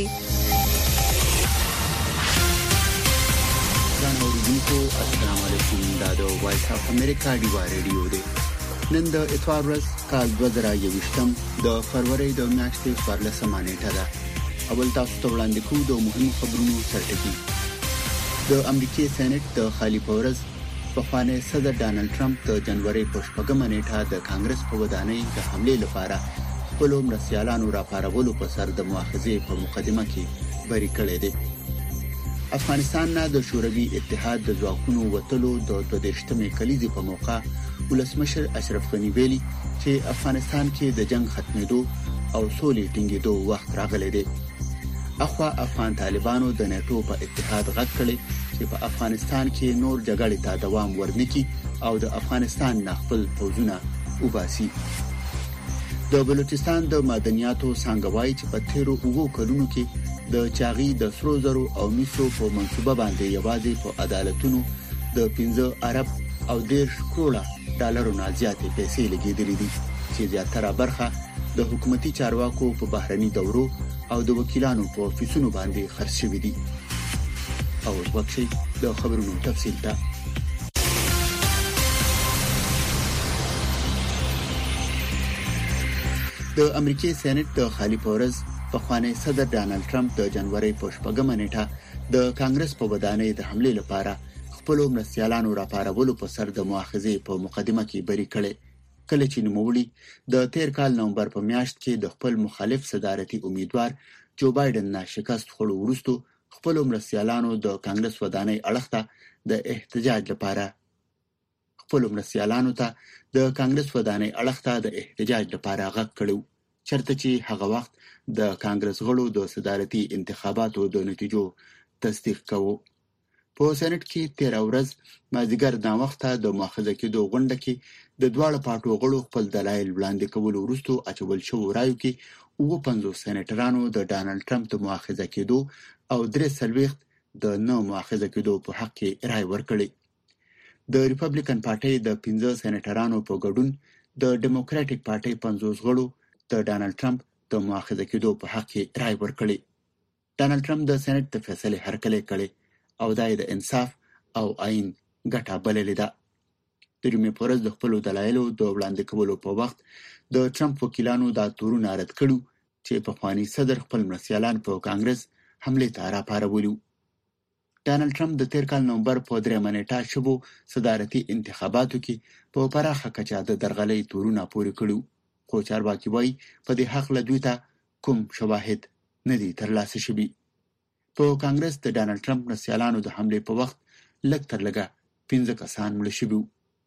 السلام علیکم. دا د وایس اف امریکا دی ریډیو دی. نن د اتوار ورځ کال دوه زره یوویشتم د فروری د میاشتې څوارلسمه نیټه ده. اول تاسو ته وړاندې کوو د مهمو خبرونو سرټکي. د امریکای سېنات د خالي پورز پخوانی صدر ډانلډ ټرمپ د جنوري په شپږمه نیټه د کانګرس په ودانۍ د حمله لپاره خپل مرستیالانو راپارولو په سر د مؤاخذې په مقدمه کې بری کړی دی. افغانستان نه د شوروي اتحاد د ځواکونو وټلو د دوه دیرشتمې کلیزې په موقع ولسمشر اشرف غنی ویلي چې افغانستان کې د جنگ ختمېدو او سولې ټینګېدو وخت راغلی دی. اخوا افغان طالبانو د نیټو په اتحاد غږ کړی چې په افغانستان کې نور جګړې ته دوام ورنکړي او د افغانستان نه خپل پوځونه وباسي. د بلوچستان د معدنیاتو څنګه وایي چې په تیرو اوو کلونو کې د چاغي د سرو زرو او میسو په منصوبه باندې یوازې په عدالتونو د پنځه ارب او دیرش کروڑه ډالرو نه زیاتې پیسې لګېدلې دي چې زیاتره برخه د حکومتي چارواکو په بهرني دورو او د وکیلانو په افیسونو باندې خرڅ شوي دي. او وکشي د خبرونو تفصیل ته د امریکای سېنات د خالي پورز پخوانی صدر ډانلډ ټرمپ د جنوري په شپږمه نیټه د کانګرس په ودانۍ د حمله لپاره خپل مرستیالانو راپارولو په سر د مؤاخذې په مقدمه کې بری کړي. کله چې نوموړي د تیر کال نومبر په میاشت کې د خپل مخالف صدارتي امیدوار جو بایدن نه شکست خوړو وروسته خپل مرستیالانو د کانګرس ودانۍ اړخته د احتجاج لپاره خپل مرستیالانو ته د کانګرس ودانۍ اړخته د احتجاج لپاره غږ کړو، چرته چې هغه وخت د کانګرس غړو د صدارتي انتخاباتو د نتیجو تصدیق کوو. په سېنات کې تیر ورځ مازیګر د وخته د مؤاخذه کېدو غونډه کې د دواړو پارټو غړو خپل دلایل وړاندې کول وروسته اچول شو رایو کې اوه پنځوس سېنیټرانو د ډانلډ ټرمپ د مؤاخذه کېدو او درې څلوېښت د نه مؤاخذه کېدو په حق کې رای ورکړي. د ریپبلیکن پارټۍ د پنځه سېنیټرانو په ګډون د ډیموکراټیک پارټۍ پنځوس غړو د ډانلډ ټرمپ د مؤاخذه کېدو په حق کې رای ورکړي. ډانلډ ټرمپ د سېنات د فیصلې هرکلی کړي او دای د انصاف او آئین ګټه بللې ده. د جمعې په ورځ د خپلو دلایلو د وړاندې کولو په وخت د ټرمپ وکیلانو دا تورونه رد کړو چې پخوانی صدر خپل مرستیالان په کانګرس حمله ته راپارولي. ډانلډ ټرمپ د تیر کال نومبر په درېیمه نیټه شوو صدارتي انتخاباتو کې په پراخه کچه د درغلۍ تورونه پورې کړو، خو چارواکي وایي په دې حق له دوی ته کوم شواهد نه دي ترلاسه شوي. په کانګرس د ډانلډ ټرمپ مرستیالانو د حملې په وخت لږ تر لږه پنځه کسان مړه شوي.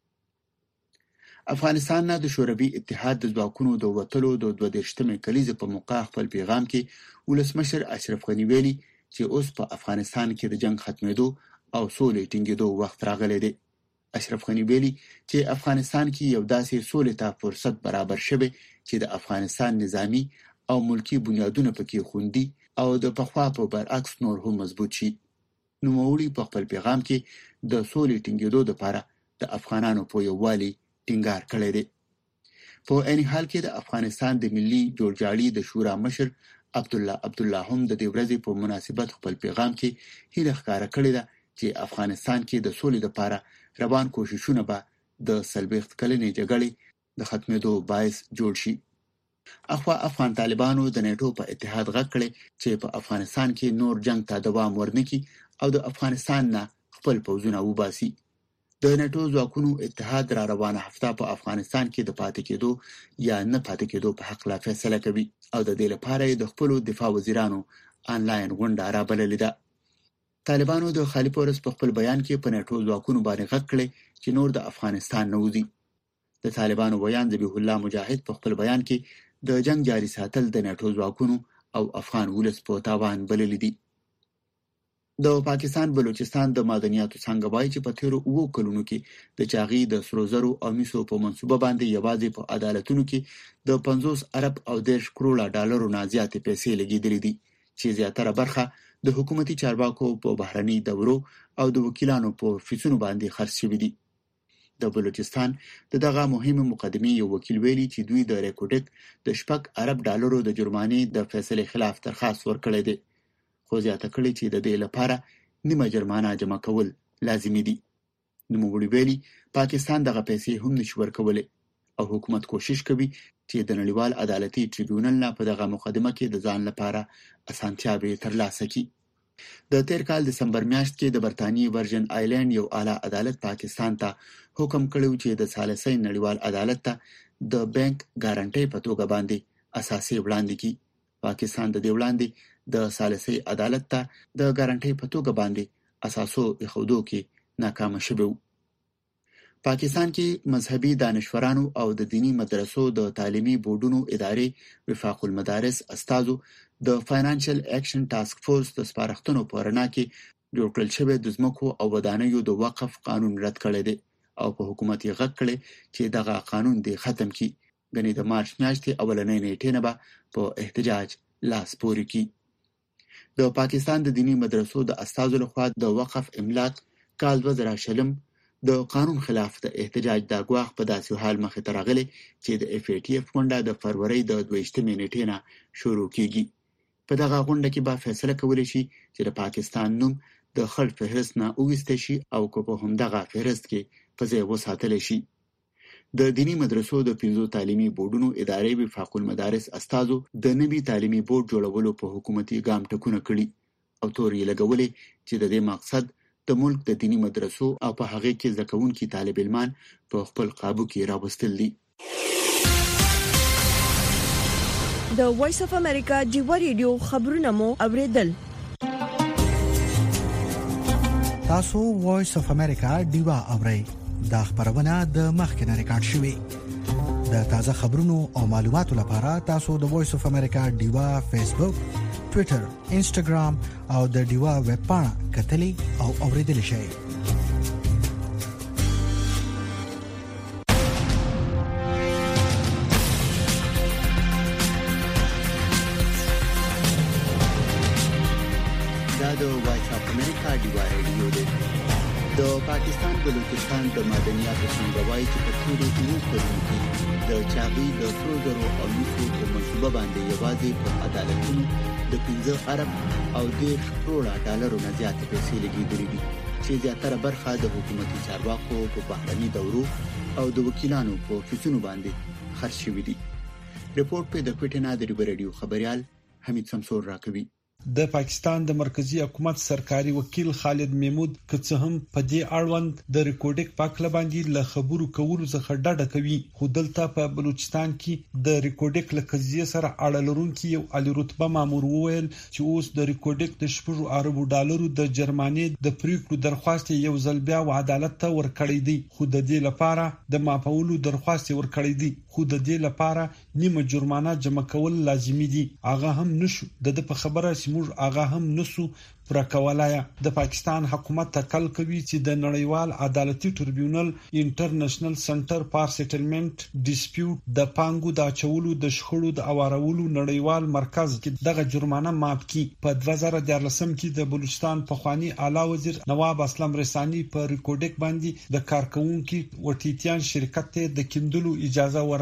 افغانستان نه د شوروي اتحاد د ځواکونو د وټلو د دوه دیرشتمې کلیزې په موقع خپل پیغام کې ولسمشر اشرف غنی ویلي چې اوس په افغانستان کې د جنگ ختمېدو او سولې ټینګېدو وخت راغلی دی. اشرف غنی ویلي چې افغانستان کې یو داسې سولې ته فرصت برابر شوی چې د افغانستان نظامی او ملکی بنیادونه پکې خوندي او د پخوا په برعکس نور هم مضبوط شي. نوموړي په خپل پیغام کې د سولې ټینګېدو لپاره د افغانانو په یووالي ټینګار کړی دی. په عین حال کې د افغانستان د ملي جوړجاړي د شورا مشر عبدالله عبدالله هم د دې ورځې په مناسبت خپل پیغام کې هیله ښکاره کړې ده چې افغانستان کې د سولې لپاره روان کوششونه به د څلوېښت کلنې جګړې د ختمېدو باعث جوړ شي. اخوا افغان طالبانو د نیټو په اتحاد غږ کړی چې په افغانستان کې نور جنگ ته دوام ورنکړي او د افغانستان نه خپل پوځونه وباسي. د ناتو ځواکونو اتحاد را روانه هفته په افغانستان کې د پاتې کېدو یا نه پاتې کېدو په حق لا فیصله کوي او د دې لپاره د خپل دفاع وزیرانو آنلاین غونډه را بللې ده. طالبانو د خالي پورس په خپل بیان کې په ناتو ځواکونو باندې غږ کړی چې نور د افغانستان نه وځي. د طالبانو بیان ذبیح الله مجاهد په خپل بیان کې د جنگ جاري ساتل د ناتو ځواکونو او افغان ولس په تاوان بللې دي. د پاکستان بلوچستان د مدنیاتو څنګه وایي چې په تیرو اوو کلونو کې د چاغي د سرو زرو او میسو په منصوبه باندې یوازې په عدالتونو کې د پنځوس ارب او دېرش کروڑه ډالرو نه زیاتې پیسې لګېدلې دي چې زیاتره برخه د حکومتي چارواکو په بهرني دورو او د وکیلانو په فیسونو باندې خرڅ شوي دي. د بلوچستان د دغه مهمه مقدمې یو وکیل ویلي چې دوی د ریکورډک د شپږ ارب ډالرو د جرمانې د فیصلې خلاف درخواست ورکړی دی، خو زیاته کړي چې د دې لپاره نیمه جرمانه جمع کول لازمي دي. نوموړي ویلي پاکستان دغه پیسې هم نشي ورکولی او حکومت کوشش کوي چې د نړیوال عدالتي ټریبیونل نه په دغه مقدمه کې د ځان لپاره اسانتیاوې ترلاسه کړي. د تیر کال دسمبر میاشت کې د برتانیې ورجن آیلینډ یو اعلی عدالت پاکستان ته حکم کړی چې د ثالثي نړیوال عدالت ته د بانک ګارانټي په توګه باندې اساسي وړاندې کړي. پاکستان د دې وړاندې د ثالثي عدالت ته د ګارانټي په توګه باندې اساسو اخودو کې ناکام شوی. پاکستان کې مذهبي دانشورانو او د دینی مدرسو د تعلیمي بورډونو ادارې وفاق المدارس استازو د فاینانشل اکشن ټاسک فورس د سپارښتنو په رڼا کې جوړ کړل شوی د ځمکو او ودانیو د وقف قانون رد کړی دی او په حکومت یې غږ کړی چې دغه قانون دی ختم کړي. غني د مارچ میاشتې اولنۍ نیټې نه به په احتجاج لاس پورې کړي. د پاکستان د دینی مدرسو د استازو لخوا د وقف املاک کال دوه زره شلم د قانون خلاف د احتجاج د غواخ په داسې حال مخې ته راغلی چې د اف ای ټی اف غونډه د فروری د دویشتمې نیټې نه شروع کیږي. په دغه غونډه کې به فیصله کولی شي چې د پاکستان نوم د خړ فهرست نه وویستل شي او که په همدغه فهرست کې په ځای وساتل شي. د دینی مدرسو د پنځو تعلیمي بورډونو ادارې وفاق المدارس استازو د نوي تعلیمي بورډ جوړولو په حکومتي ګام ټکونه کړي او تورې لګولې چې د دې مقصد د ملک د دینی مدرسو او په هغه کې زده کوونکي طالب علمان په خپل قابو کې راوستل دي. د وایس اف امریکا ډیو ریډیو خبرونه مو اوریدل. تاسو وایس اف امریکا ډیو اورئ. دا خبرونه د مخکنه ریکارډ شوې. د تازه خبرونو او معلوماتو لپاره تاسو د وایس اف امریکا ډیو فیسبوک، ټوئیټر، انسټاګرام او د ډیو ویب پاڼه کتلې او اوریدل شئ. دا د وایس اف امریکا ډیو ریډیو دی. د پاکستان بلوچستان د مدنیاتو څنګه وایي چې په تیرو اوو کلونو کې د چاغي د سرو زرو او میسو په منصوبه باندې یوازې په عدالتونو د پنځه ارب او دېرش کروڑه ډالرو نه زیاتې پیسې لګېدلې دي چې زیاتره برخه د حکومتي چارواکو په بهرني دورو او د وکیلانو په فیسونو باندې خرڅ شوي دي. رپورټ په د کوټینا د ریډیو خبريال حمید سمسور راکوي. د پاکستان د مرکزی حکومت سرکاري وکیل خالد محمود که هم په دې اړوند د ریکورډک پاکله باندې ل خبرو کولو څخه ډډه کوي، خو دلته په بلوچستان کې د ریکورډک ل قضیه سره اړه لرونکي یو عالی رتبه مامور وویل چې اوس د ریکورډک د شپږو اربو ډالرو د جرمانې د پریکړو درخواست یو ځل بیا و عدالت ته ورکړی دی، خو د دې لپاره د معافولو درخواست ورکړی دی، خو د دې لپاره نیمه جرمانه جمع کول لازمي دي. هغه هم نشو د په خبره موږ هغه هم نسو پر کولای. د پاکستان حکومت تکل کوي چې د نړیوال عدالتي ټریبیونل انټرنیشنل سنټر فار سیټلمنت ډیسپیوټ د پانګو د اچولو د شخړو د اوارولو نړیوال مرکز کې دغه جرمانه ماف کی. په دوه زره دیارلسم کې د بلوچستان پخوانی اعلی وزیر نواب اسلم رسانی په ریکورډک باندې د کارکونکو وټیتیان شرکت ته د کیندلو اجازه ور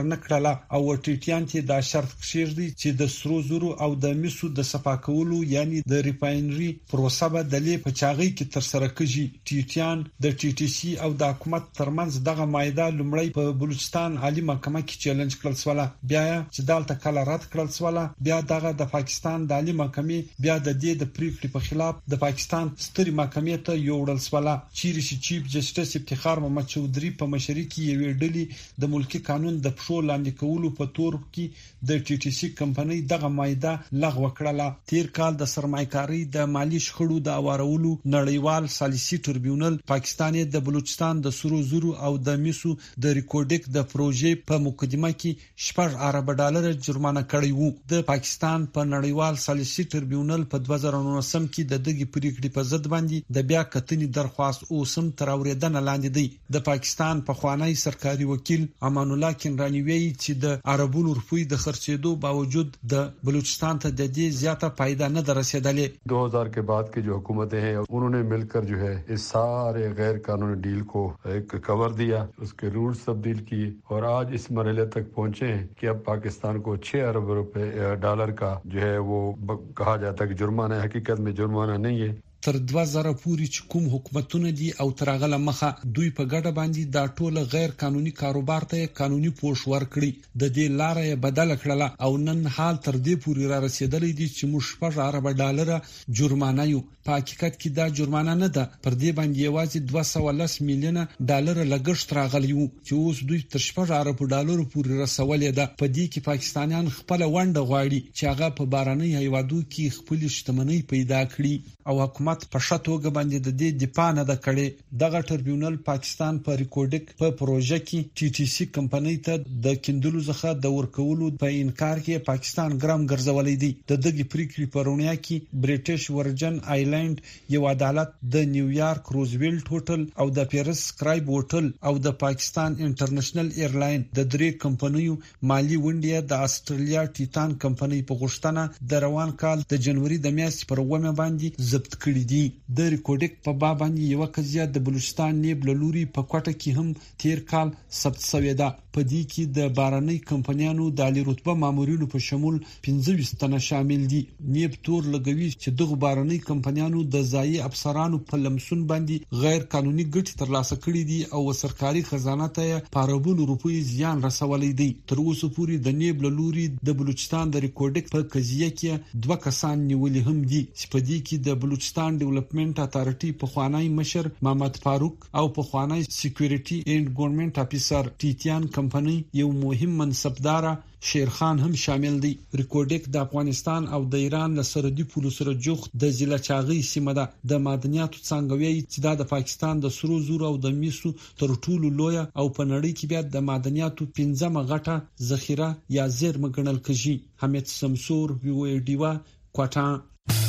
ورنه کړله او ټیټیان ته دا شرط کشیږي چې د سرو زرو او د مسو د صفا کولو یعنی د ریفاینري پروسه به د لې په چاغي کې تر سره کیږي. ټیټیان د ټي ټي سي او د حکومت ترمنځ دغه مایده لومړی په بلوچستان عالی محکمه کې چیلنج کړل سواله، بیا چې دالته کله رد کړل سواله، بیا دغه د پاکستان د عالی محکمې بیا د دې د پریکړې په خلاف د پاکستان ستري محکمې ته یوړل سواله. چیرې چې چیف جسټس افتخار محمد چودري په مشرۍ کې یوې ډلې د ملکی قانون د پښو لاندې کولو په تور کې د ټي ټي سي کمپنۍ دغه مایده لغوه کړله. تیر کال د سرمایه‌کاري د مالی شخړو د اوارولو نړیوال سالیسي ټریبیونل پاکستان د بلوچستان د سرو زرو او د میسو د ریکورډیک د پروژې په مقدمه کې شپږ ارب ډالر جرمانه کړی وو. د پاکستان په نړیوال سالیسي ټریبیونل په دوه زره نولسم کې د دغه پریکړې په ضد باندې د بیا کتنې درخواست اوسم تر اوریدنه لاندې دی. د پاکستان په خوانی سرکاري وکیل امان الله کنرانی وی چې د عربو روپی د خرڅېدو باوجود د بلوچستان ته د دې زیاته فائدہ نه دررسیدلې. دو ہزار کے بعد کی جو حکومتیں ہیں انہوں نے مل کر جو ہے اس سارے غیر قانونی ڈیل کو ایک کور دیا, اس کے رولز تبدیل کیے اور آج اس مرحلے تک پہنچے ہیں کہ اب پاکستان کو چھ ارب روپے ڈالر کا جو ہے وہ کہا جاتا ہے کہ جرمانہ ہے. حقیقت میں جرمانہ نہیں ہے. تر دوه زره پورې چې کوم حکومتونه دي او ترغله مخه دوی په ګډه باندې دا ټوله غیر قانوني کاروبار ته قانوني پوښ ورکړي. د دې لارې یې بدل کړله او نن حال تر دې پورې را رسیدلې دي چې موږ شپږ ارب ډالر جرمانه یو. په حقیقت کې دا جرمانه نه ده, پر دې باندې یوازې دوه سوه لس میلیونه ډالر لګښت راغلی وو چې اوس دوی تر شپږ ارب ډالر پورې رسولې ده. په دې کې پاکستانیان خپل ونډه غواړي چې هغه په بارنۍ هیوادو کې خپل شتمنۍ پیدا کړي او حکومت په شتوګه باندې د دې دفاع نه د کړي. دغه ټریبیونل پاکستان په ریکورډیک په پروژه کې ټي ټي سي کمپنۍ ته د کیندلو څخه د ورکولو په انکار کې پاکستان ګرام ګرځولې دي. د دغه پریکړې پرونیا کې بریټیش ورجن آیلند یو عدالت د نیویارک روزویلټ هوټل او د پیرس سکرایب هوټل او د پاکستان انټرنیشنل ایرلاین د درې کمپنیو مالی ونډې د استرالیا ټیټان کمپنۍ په غوښتنه د روان کال د جنوري د میاشتې پر اوومه باندې ضبط کړي دي. د ریکورډیک په باب باندې یو قضیه د بلوچستان نیب لوري په کوټه کې هم تیر کال ثبت شوې ده. په دې کې د بارنۍ کمپنیانو د عالی رتبه مامورینو په شمول پنځه ویشت تنه شامل دي. نیب تور لګوي چې دغه بارنۍ کمپنیانو د ځایي افسرانو په لمسون باندې غیر قانوني ګټې ترلاسه کړې دي او سرکاري خزانه ته پارابونو روپی زیان رسولې دي. تر اوسه پورې د نیب لوري د بلوچستان د ریکورډیک په قضیه کې دوه کسان نیولې هم دي چې په دې کې د بلوچستان ډیولپمنٹ اتارټي په خوانی مشر محمد فاروق او په خوانی سکیورټي اینڈ ګورنمنت افیسر ټیټیان کمپنۍ یو مهم منصبدار شیرخان هم شامل دي. ریکورډیک د افغانستان او د ایران له سرحدي پولو سره جوخت د ضلع چاغي سیمه ده. د معدنیاتو څنګه وی چې د پاکستان د سرو زور او د میسو تر ټولو لوی او په نړۍ کې بیا د معدنیاتو پنځمه غټه ذخیره یا زیرمه ګڼل کیږي. حمید سمسور وی او ډیوا کوټا.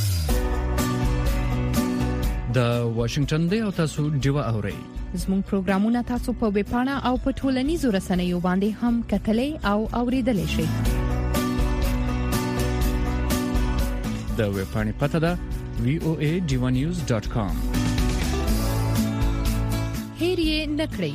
د واشنگټن دی او تاسو ډیوا اورئ. زموږ پروګرامونه تاسو په ویب پاڼه او په ټولنیزو رسنیو باندې هم کتلای او اوریدلای شئ. د ویب پاڼې پته ده وی او ای ډیوا نیوز ډاٹ کام. هیر یې نکړئ.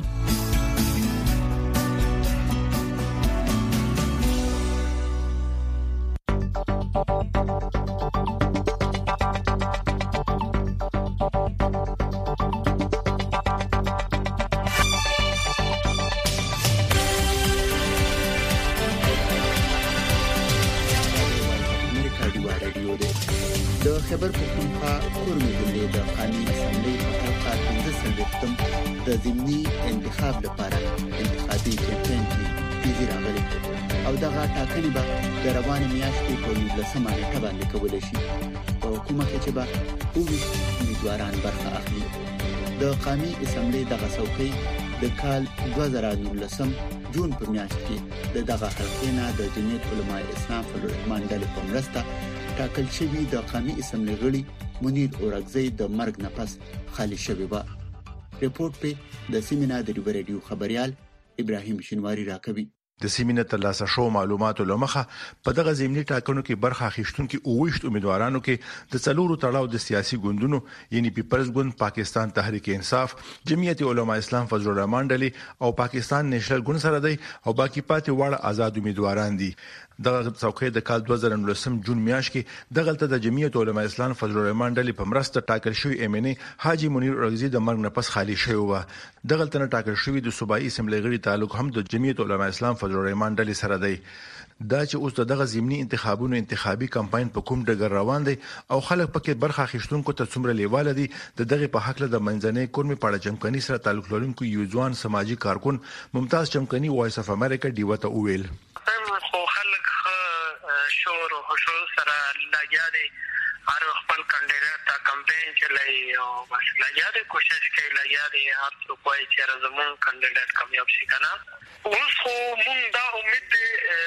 خبر پښتونخوا کورمې دلې د قانوني اسمبلی په حلقه پنځه څلوېښتم د ضمني انتخاب لپاره انتخابي کمپاین کې تیزي راغلي او دغه ټاکنې به د روانې میاشتې په نولسمه نېټه باندې کولی شي. په کومه کې چې به اوویشت امیدواران برخه اخلي. د قانوني اسمبلی دغه څوکۍ د کال دوه زره نولسم جون په میاشت کې د دغه حلقې نه د جمعیت علماء اسلام فضلالرحمن ډلې په مرسته ټاکل شوی د قانوني اسمبلی غړي منیر اورګزی د مرګ نه پس خالي شوی و. ریپورت په د سیمینار د ریو خبريال ابراهیم شینواری راکوي. د سیمینه ترلاسه شو معلوماتو لمخه په دغه ضمني ټاکنو کې برخه اخیستونکو اوویشت امیدوارانو کې د څلورو تړاو د سیاسي ګوندونو یعنی پیپلز ګوند، پاکستان تحریک انصاف، جمعیت علماء اسلام فضل الرحمن ډلې او پاکستان نیشنل ګوند سره دی او باقی پاتې واړه آزاد امیدواران دي. دغه څوکۍ د کال دوه زره نولسم جون میاشت کې دغلته د جمعیت علماء اسلام فضل الرحمن ډلې په مرسته ټاکل شوی ام ان ای حاجی منیر رغزی د مرګ نه پس خالی شوی و. دغلته نه ټاکل شوی د صوبایي اسمبلی غړي تعلق هم د جمعیت علماء اسلام فضل الرحمن ډلې سره دی. دا چې اوس دغه ضمني انتخابونو انتخابي کمپاین په کوم ډګر روان دي او خلک پکې برخه اخیستونکو ته څومره لیواله دي د دغه په حق له د منځنۍ کورمي پاړه چمکني سره تعلق لرونکو یو ځوان سماجی کارکون ممتاز چمکني وایس اف امریکا دیوه ته وویل خو خلک شور او حشر سره لګیا دي، هر خپل کاندیدټ ته کمپاین چلای او بس لګیا دي، کوشش کوي لګیا دي هر څوک وایي چې زمون کاندیدټ کامیاب شي کنه. اوس خو مونږ دا امید دي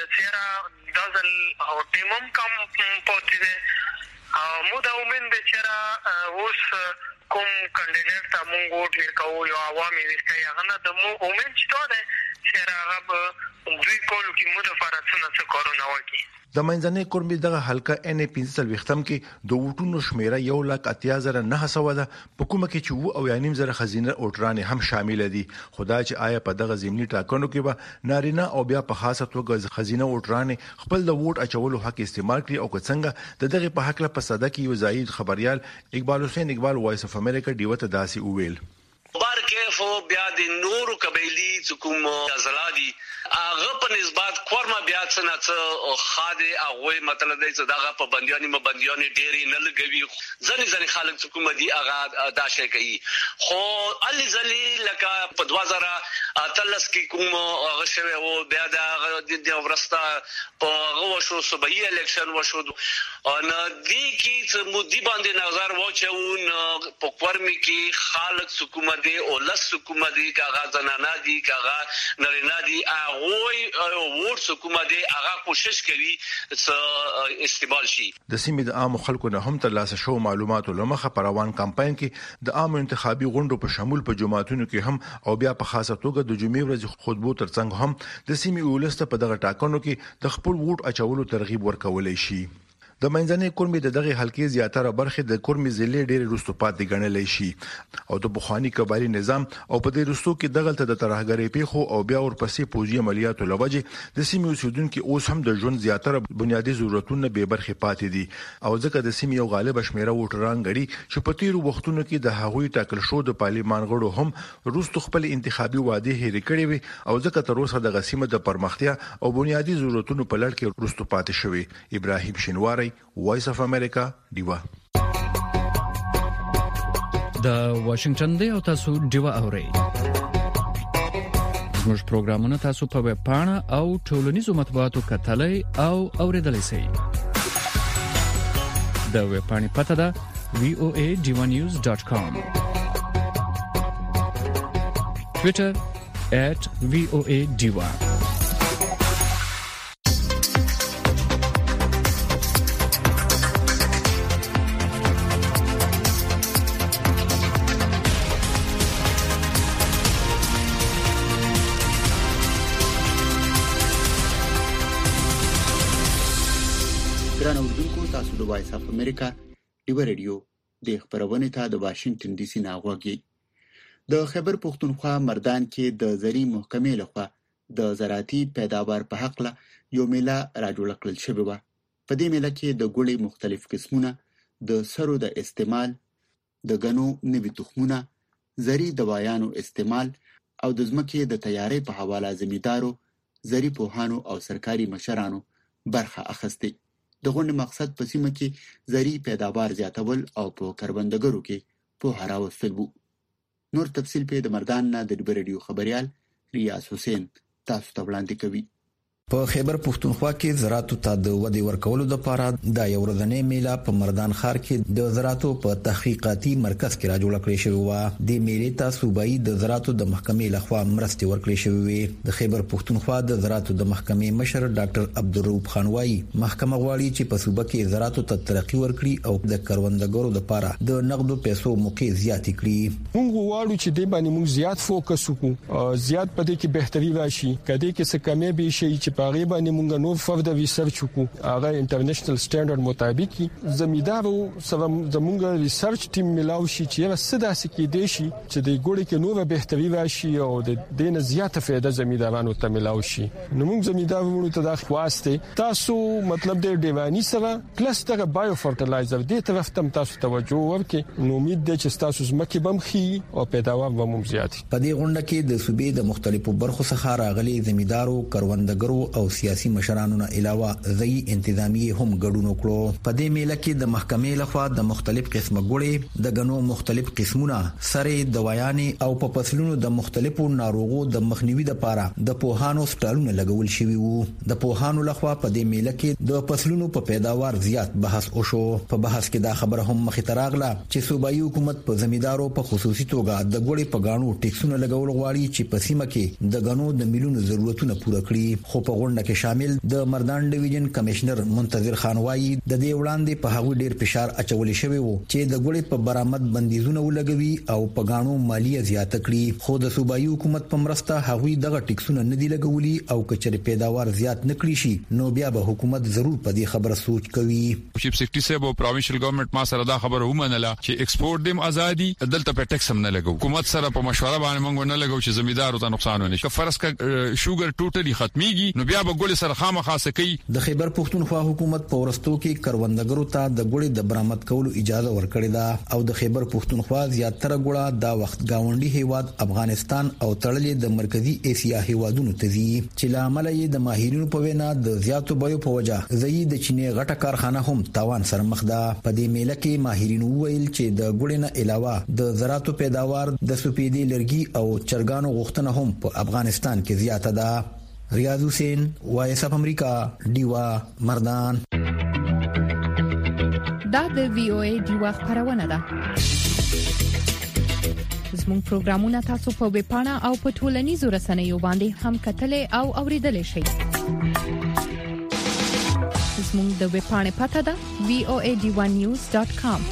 چې دا ځل او ټیمم کم پاتې دي او مو دا امید دي چې اوس کوم کاندیدټ ته مونږ ووټ ورکوو یو عوامي ورکوي هغه نه د مو امید شته ده چې هغه به دوی کولو کې مو د فرصتونو څخه کارونه وکړي. د منځنۍ کورمي دغه حلقه ان ای پنځه وختم کې د ووټونو شمیره یو لک اتیا زره نه سوه ده، په کومه کې چې وو او یا نیم زره خزینه اوټرانې هم شامل دي. خدای چې آیا په دغه ضمني ټاکنو کې به نارینه او بیا په خاصه توګه خزینه اوټرانې خپل د ووټ اچولو حق استعمال کړي او څنګه د دغه په حق له پساده کې یو زاید خبريال اقبال حسین اقبال وایس اف امریکا دیوته داسي وویل بار کیفو بیا د نورو قبایلی حکوم ازلادي هغه په نسبت کورما بیا څنګه څه خاده هغه مطلب دی چې دغه په بندياني مبندياني ډېری نه لګوي ځنې ځنې خلک حکوم دي هغه دا شي کوي. خو علي زلي لکه په دوه زره اتلس کې کوم هغه شوی او بیا د ورستا په هغه شو صوبایي الیکشن وشو ان دي کې مودي باندې نظر واچون په کورمي کې خلک حکومت دي او لس حکومت دي کاغه زنانه دي کاغه نرینا دي هغه ورس حکومت دي هغه کوشش کوي چې استقبال شي. د سیمې د عام خلکو نه هم ترلاسه شو معلوماتو لمخه پر روان کمپاین کې د عام انتخابي غونډو په شمول په جماعتونو کې هم او بیا په خاصه توګه د جمعې ورځې خطبو ترڅنګ هم د سیمې ولسته په دغه ټاکنو کې د خپل ووټ اچولو ترغیب ورکولای شي. د منځنۍ کورمي د دغه حلقې زیاتره برخه د کورمي ضلع ډېر رستو پاتې ګڼلې شي او د بخوانی قبایلی نظام او په دې رستو کې دغلت د ترهګری پیخو او بیا ورپسې پوزي عملیاتو لوجه د سیمې اوسیدونکو اوس هم د ژوند زیاتره بنیادی ضرورتونه به برخه پاتې دي او ځکه د سیمې یو غالب شمیره ووټران غړي چې په تیرو وختونو کې د هغوی ټاکل شو د پارلمان غړو هم رستو خپل انتخابي وعده هېر کړې وي او ځکه تر اوسه د غسیمه د پرمختیا او بنیادی ضرورتونو په لړ کې رستو پاتې شوی. ابراهیم شینواری وایس اف امریکا دیوا د واشنگټن دی او تاسو دیوا اورئ. زموږ پروګرامونه تاسو په ویب پاڼه او ټولنیزو مطبوعاتو کتلای او اوریدلای شئ. د ویب پاڼې پته ده وی او ای ډیوا نیوز ډاټ کام، ټوئیټر ایٹ وی او ای ډیوا. تاسو د وایس اف امریکا دیو رادیو د خبرونه ته د واشنگټن ډي سي ناغوږی. د خیبر پختونخوا مردان کې د زری محکمې لخوا د زراعتي پیداوار په حق له یو میله راجوړ کړل شوی و. په دې میله کې د ګوړې مختلف قسمونه، د سرو د استعمال، د غنو نوي تخمونه، زری دوايانو استعمال او د ځمکې د تیارې په حواله زمیدارو، زری پوهانو او سرکاري مشرانو برخه اخیسته. د غونډې مقصد په سیمه کې زری پیداوار زیاتول او په کروندګرو کې په هراوستل وو. نور تفصیل په د مردان نه د ریډیو خبريال ریاض حسین تاسو ته وړاندې کوي. په خیبر پښتونخوا کې زراعتو ته د ودی ورکولو لپاره د یو ورځنۍ میله په مردان ښار کې د زراعتو په تحقیقاتي مرکز کې راجوړ کړی شوی و. د میلې ته صوبایي د زراعتو د محکمې لخوا مرستې ورکړې شوې وي. د خیبر پښتونخوا د زراعتو د محکمې مشر ډاکټر عبدالرؤف خان وايي محکمه غواړي چې په صوبه کې زراعتو ته ترقی ورکړي او د کروندګرو لپاره د نقدو پیسو موقع زیات کړي. موږ غواړو چې د باندې موږ زیات فوکس وکړو، زیات پدې کې بهتري راشي، کله کې څه کمې به شي چې پاغي باندې موږ نو فردر ریسرچ وکړو هغه انټرنیشنل سټانډرډ مطابق زمیدارو سره زموږ ریسرچ ټیم ملاوي شي چې څه داسې کې دي شي چې د ګوړې کې نو بهتري راشي او د دین زیاته فائدہ زمیدارانو ته ملاوي شي. نو موږ زمیدارانو ته د خواسته تاسو مطلب د دیوانی سره کلستر بایو فرټیلایزر دې طرف ته تاسو توجه ورکړئ. نو امید ده چې تاسو زمکه بم خي او پیداوار به مو زیات. په دې غونډه کې د صوبې د مختلفو برخو څخه راغلي زمیدارو، کروندګرو او سیاسي مشرانو نه علاوه ځای انتظامی هم ګډون وکړو. په دې میله کې د محکمې لخوا د مختلف قسمه ګوړې د غنو مختلف قسمونه سره دوايانې او په فصلونو د مختلفو ناروغو د مخنیوي لپاره د پوهانو سټالونه لګول شوی وو. د پوهانو لخوا په دې میله کې د فصلونو په پیداوار زیات بحث وشو. په بحث کې دا خبره هم مخې ته راغله چې صوبایي حکومت په زمیدارو په خصوصي توګه د ګوړې په غاڼو ټیکسونه لګول غواړي چې په سیمه کې د غنو د میلیونو ضرورتونه پوره کړي. خو په غونډه کې شامل د مردان ډیویژن کمشنر منتظر خان وايي د دې وړاندې په هغه ډیر فشار اچول شوی وو چې د ګوړې په برآمد بندیزونه ولګوي او په غاڼو مالیه زیاته کړي. خو د صوبایي حکومت په مرسته هغوی دغه ټیکسونه نه دی لګولي او کچره پیداوار زیات نکړي شي نو بیا به حکومت ضرور په دې خبره سوچ کوي. چیف سیکریټری صاحب او پروینشل ګورنمنت ما سره دا خبره ومنله چې ایکسپورټ دیم ازادي دلته په ټیکس هم نه لګو. حکومت سره په مشوره باندې موږ نه لګو چې زمیدارو ته نقصان ونه شي. که فرض ک شوګر ټوټلی ختميږي نو بیا به ګول سره خامخا سکی. د خیبر پښتونخوا حکومت په ورستو کې کروندګرو ته د ګوړې د برآمد کولو اجازه ورکړې ده او د خیبر پښتونخوا زیاتره ګوړه دا وخت گاونډي هیواد افغانستان او تړلې د مرکزی ایشیا هیوادونو ته ځي چې لامل یې د ماهرینو په وینا د زیاتو بیو په وجه ځای د چینه غټه کارخانه هم تاوان سره مخ ده. په دې میله کې ماهرینو ویل چې د ګوړې نه علاوه د زراعتو پیداوار د سپیدي لرګي او چرګانو غوښتنه هم په افغانستان کې زیاته ده. ریاض حسین وایس اف امریکا دیوا مردان. دا د وی او ای دیوا خبرونه ده. زموږ پروګرامونه تاسو په ویب پاڼه او په ټولنیزو رسنیو باندې هم کتلای او اوریدلای شئ. زموږ د ویب پاڼې پته ده وی او ای ډی ون نیوز ډاټ کام.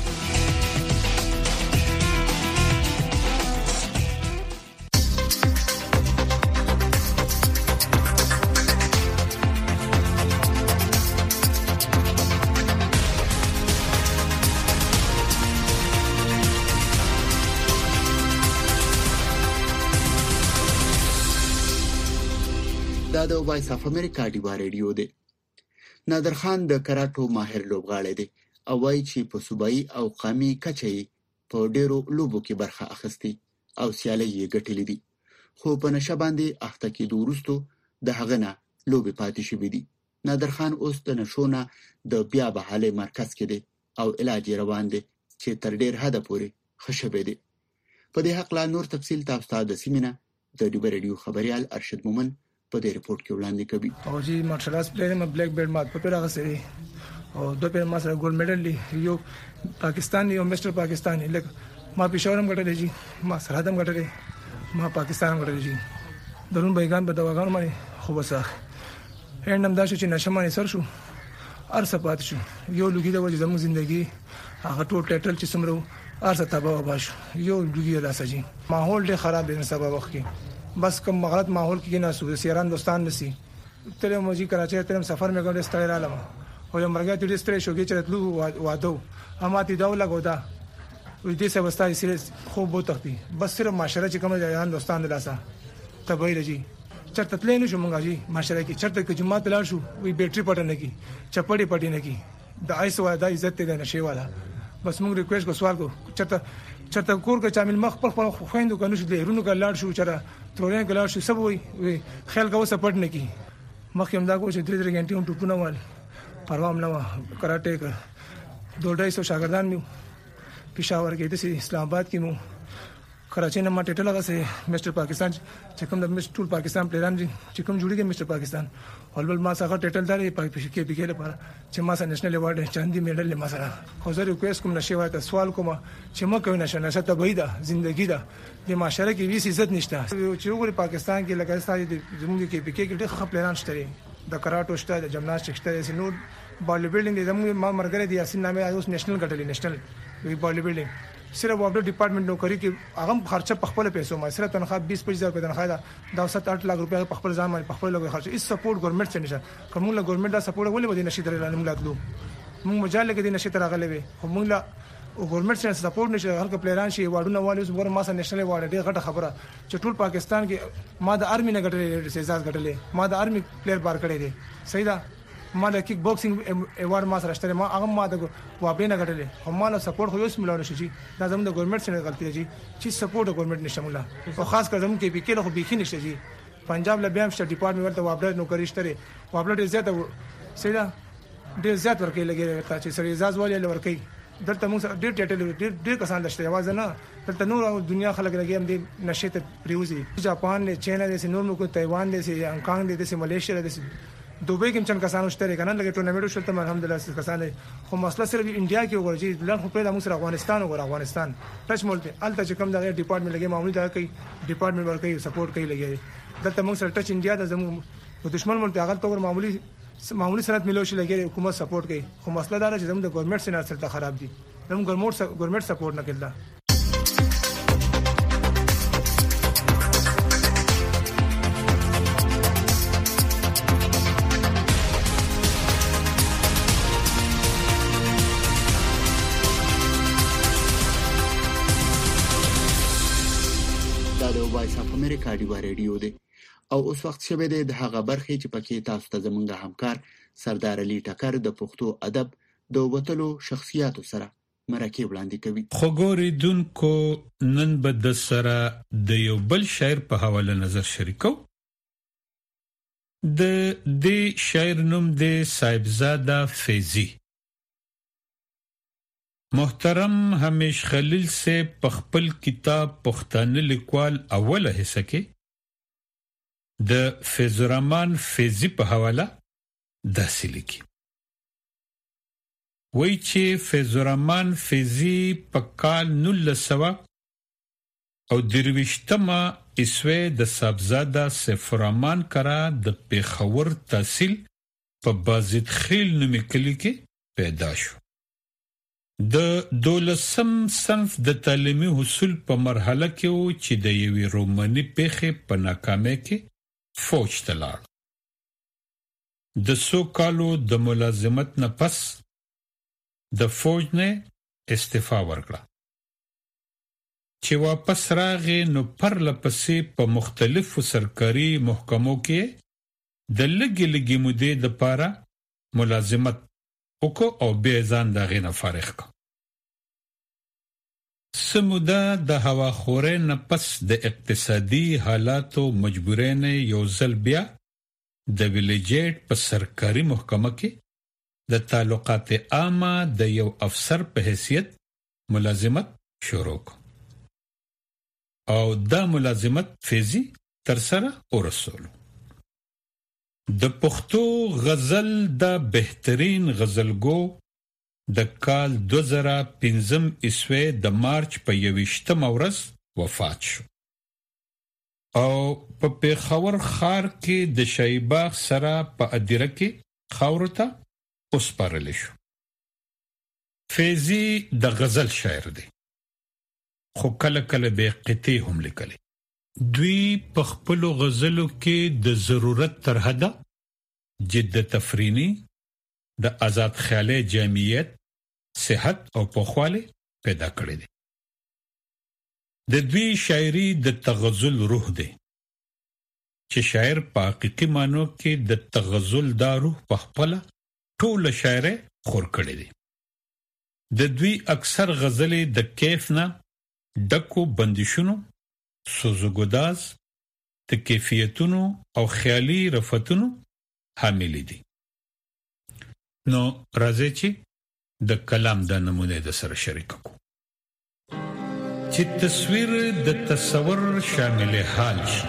دا د وایس اف امریکا دیوا ریډیو دی. نادر خان د کراټو ماهر لوبغاړی دی او وايي چې په صوبایي او قومي کچه په ډیرو لوبو کې برخه اخیستي او سیالي یې ګټلې دي. خو په نشه باندې اخته کېدو وروسته د هغه نه لوبې پاتې شوې دي. نادر خان اوس د نشونه د بیا بحالي مرکز کې دی او علاج روان دی چې تر ډیر حد پورې ښه شوی دی. په دې حق لا نور تفصیل تاسو ته د سیمینه د دیوا ریډیو خبريال ارشد مومن په دې رپورت کې وړاندې کوي. او جی مارشل آرټس پلیئر ما بلیک بیلټ ما په پیرا غسري او دوه پیر ما سره ګولډ میډل دی. یو پاکستاني او مستر پاکستاني لکه ما پېښورم غټل جی ما سرحدم غټل ما پاکستان غټل جی درون بیگان په دواګانو باندې خو وسه هندم دا چې نشمانه سر شو ارسه پات شو. یو لګي د وجه زموږ ژوندۍ هغه ټول ټټل چې سمرو ارسه تباہ وباشو. یو لګي راسه جی ماحول ډېر خراب دی سبب وخت کې بس کوم مغلط ماحول کې نه سو سیران دوستان نسی تل موجي کراچي تل سفر مې کوم ستړی رالم او یو مرګه ته ستړی شو کې چرتلو وادو اما تی دا لګو دا وې دې څه وستای سره خو بو تختی بس صرف معاشره چې کوم ځایان دوستان دلاسا تبې لږی چرته تل نه شو مونږه جی معاشره کې چرته کې جمعه تلل شو وې بیټری پټ نه کی چپړی پټی نه کی د ایس وا د عزت ته نشي والا بس موږ ریکوست کو سوال کو چرته چرته کور کې چامل مخ پر خپل خويندو کنه شو لرونو ګلاړ شو چر ترورین ګلاړ شو سب وي خیال کو سپټ نه کی مخ هم دا کو چې درې درې غنټې هم ټوپونه وال پروام نه کراټه ک دوه ډای سو شاګردان مې پېښور کې د اسلام آباد کې مو کراچۍ نه ما ټیټل هغه سه مستر پاکستان چې کوم د مستر پاکستان پلیران چې کوم جوړیږي مستر پاکستان اول ما څنګه ټیټل داري په کې پی کې لپاره چې ما سره نېشنل ایوارډ چاندي میډل ما سره خو زه ریکوست کوم نشي وایته سوال کوم چې ما کوي نشه نشه ته بيده ژوندۍ ده د معاشره کې ویس عزت نشته چې وګوري پاکستان کې لکه ستاسو د زموږ کې پی کې کې ډېر خپلران شته د کراټو شته د جمناستیک شته سينو باډي بلډینګ زموږ ما مرګره دي اسین نامه اوس نېشنل غټلې نېشنل باډي بلډینګ صرف وابډ ډپارټمنټ نوکری کې هغه خرچه په خپل پیسو ما سره تنخواه بیس پنځه هزار په تنخواه دا د سات اټ لک روپیا په خپل ځان باندې په خپل لګي خرچ هیڅ سپورټ ګورنمنت څخه نشه کومه له ګورنمنت دا سپورټ ولې ودی نشي درلانه موږ لاتلو موږ مجال کې دي نشي تر غلې وي خو موږ لا ګورنمنت څخه سپورټ نشه هر پلیران شي واډونه والي اوس ور ما سره نېشنل ایوارډ ډېر غټه خبره چې ټول پاکستان کې ما د ارمي نه غټلې سزاز غټلې ما د ارمي پلیر بار کړی دی صحیح ده ما د کیک باکسینګ ایوارډ ما سره شته ما هغه ما د وابې نه غټلې هم ما له سپورټ خو یوس ملونه شي دا زموږ د ګورنمنت څخه غلطي دي چې سپورټ ګورنمنت نشه مولا او خاص کر زموږ کې پی کې له بيخي نشته جی پنجاب له بیام شته ډپارټمنټ ورته وابډ نوکری شته وابډ زیاته سیدا ډېر زیات ورکې لګي تا چې سړي اعزاز والي لورکې دلته موږ ډېر ټټل ډېر ډېر کسان لشته आवाज نه دلته نور دنیا خلک لګي هم دې نشه ته پریوزي جاپان نه چاینا دې نور نو کو تایوان دې سي هانګ دې سي ملیشیا دې دوبه کې چن کسانو شته کنه لګي ټورنمنټ شته الحمدلله کسانه خو مسله صرف انډیا کې وګورئ لن خو په موږ سره افغانستان وګور افغانستان ټچ مولته الته چې کوم دغه ډپارټمنټ لګي معمولی دا کوي ډپارټمنټ ورکوي سپورټ کوي لګي دلته موږ سره ټچ انډیا د زموږ دشمن ملته هغه تور معمولی معمولی سره ملوشي لګي حکومت سپورټ کوي خو مسله دا چې زموږ د ګورنمنت سره سره خراب دي زموږ ګورنمنت ګورنمنت سپورټ نه کوي وایس اف امریکا دی رادیو دی او اوس وخت شوه دی د هغه برخه چې پکې تاسو ته زمونږ همکار سردار علي ټکر د پښتو ادب د وټلو شخصیاتو سره مرکه وړاندې کوي. خګوري دونکو نن به د سره د یو بل شاعر په حواله نظر شریکو. د دې شاعر نوم د صاحبزاده فیضی. محترم همیش خلیل سے پخپل کتاب پښتانه لیکوال اوله حصہ کې د فیض الرحمن فیضی په حواله داسې لیکي. وایي چې فیض الرحمن فیضی په کال نولس سوه او درویشتمه عیسوی د صاحبزاده سیف الرحمن کرا د پیښور تحصیل په بازید خیل نومي کلی کې پیدا شو. د دولسم صنف د تعلیمي حصول په مرحله کې و چې د یوې روماني پیښې په ناکامۍ کې فوج ته لاړ. د څو کالو د ملازمت نه پس د فوج نه استعفا ورکړه. چې واپس راغی نو پرله پسې په مختلفو سرکاري محکمو کې د لږې لږې مودې دپاره ملازمت وکړو او بیا ځان د هغې نه فارغ کړ. سموده د هواخورۍ نه پس د اقتصادي حالاتو مجبورۍ نه یو ځل بیا د ویلیجیټ په سرکاري محکمه کې د تعلقات عامه د یو افسر په حیثیت ملازمت شروع کړ. او دا ملازمت فیضی تر سره ورسولو. د پښتو غزل د بهترین غزلګو د کال دو زره پنځم عیسوی د مارچ په یویشتمه ورځ وفات شو او په پیښور ښار کې د شایباغ سره په ادیره کې خاورو ته وسپارل شو. فیضی د غزل شاعر دی خو کله کله به قطعې هم لیکلي. دوی په خپلو غزلو کې د ضرورت تر حده جد تفرینی د آزاد خیالي جامعیت صحت او پوخواله پیدا کړی دی. د دوی شاعری د تغزل روح دی چې شاعر په حقیقي معنی کې د تغزل دا روح په خپل ټول شاعر خور کړی دی. د دوی اکثر غزلې د کیف نه ډکو بندشونو سوزګوداز د کیفیتونو او خیالي رفتونو حامل دي. نو راځي چې د کلام د نمونه د سره شریک کو. چې تصویر د تصور شامل حال شي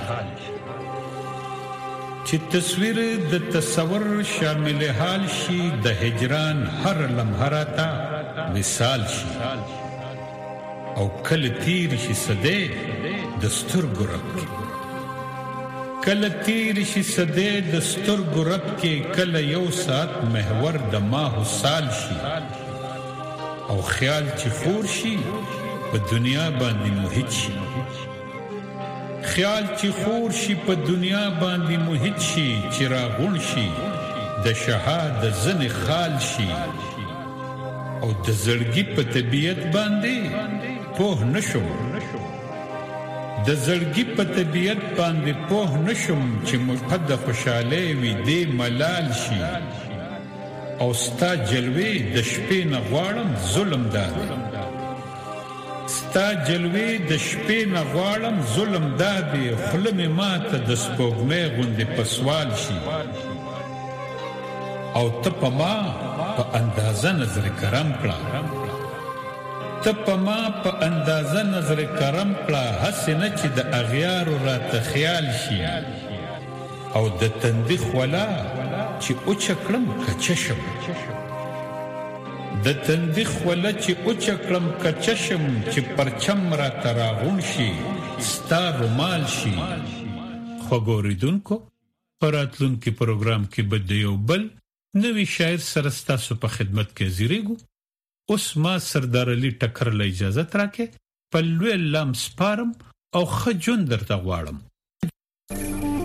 چې تصویر د تصور شامل حال شي د هجران هر لمحه راته وصال شي او کله تیر شي سده د سترګو رب کله تیر شي سده د سترګو رب کې کله یو سات محور د ماه سال شي او خیال چې خور شي په دنیا باندې موهیت شي خیال چې خور شي په دنیا باندې موهیت شي چې راغون شي د شهادت زن خال شي او د زړګي په طبيعت باندې په نشم د زړګي په طبيعت باندې په نشم چې مقد خوشاله وي دې ملال شي او ستا جلوه د شپې نه غواړم ظلم داد ستا جلوه د شپې نه غواړم ظلم داد خلم ماته د سپوږمۍ غوندې پسوال شي او ته په ما په اندازه نظر کرم کړه ته په ما په اندازه نظر کرم کړه حسنه چې د اغیار را تخیال شي او د تندخ ولا چې او چکړم کچشم د تندخ ولا چې او چکړم کچشم چې پرچم را تراغون شي ستا رومال شي خو ګوریدونکو پراتلونکو پروګرام کې بد یو بل نوی شاعر سره ستاسو په خدمت کې زیریګو اوس ما سردار علي ټکر له اجازه تراکه په لوی لام سپارم او خجون درته غواړم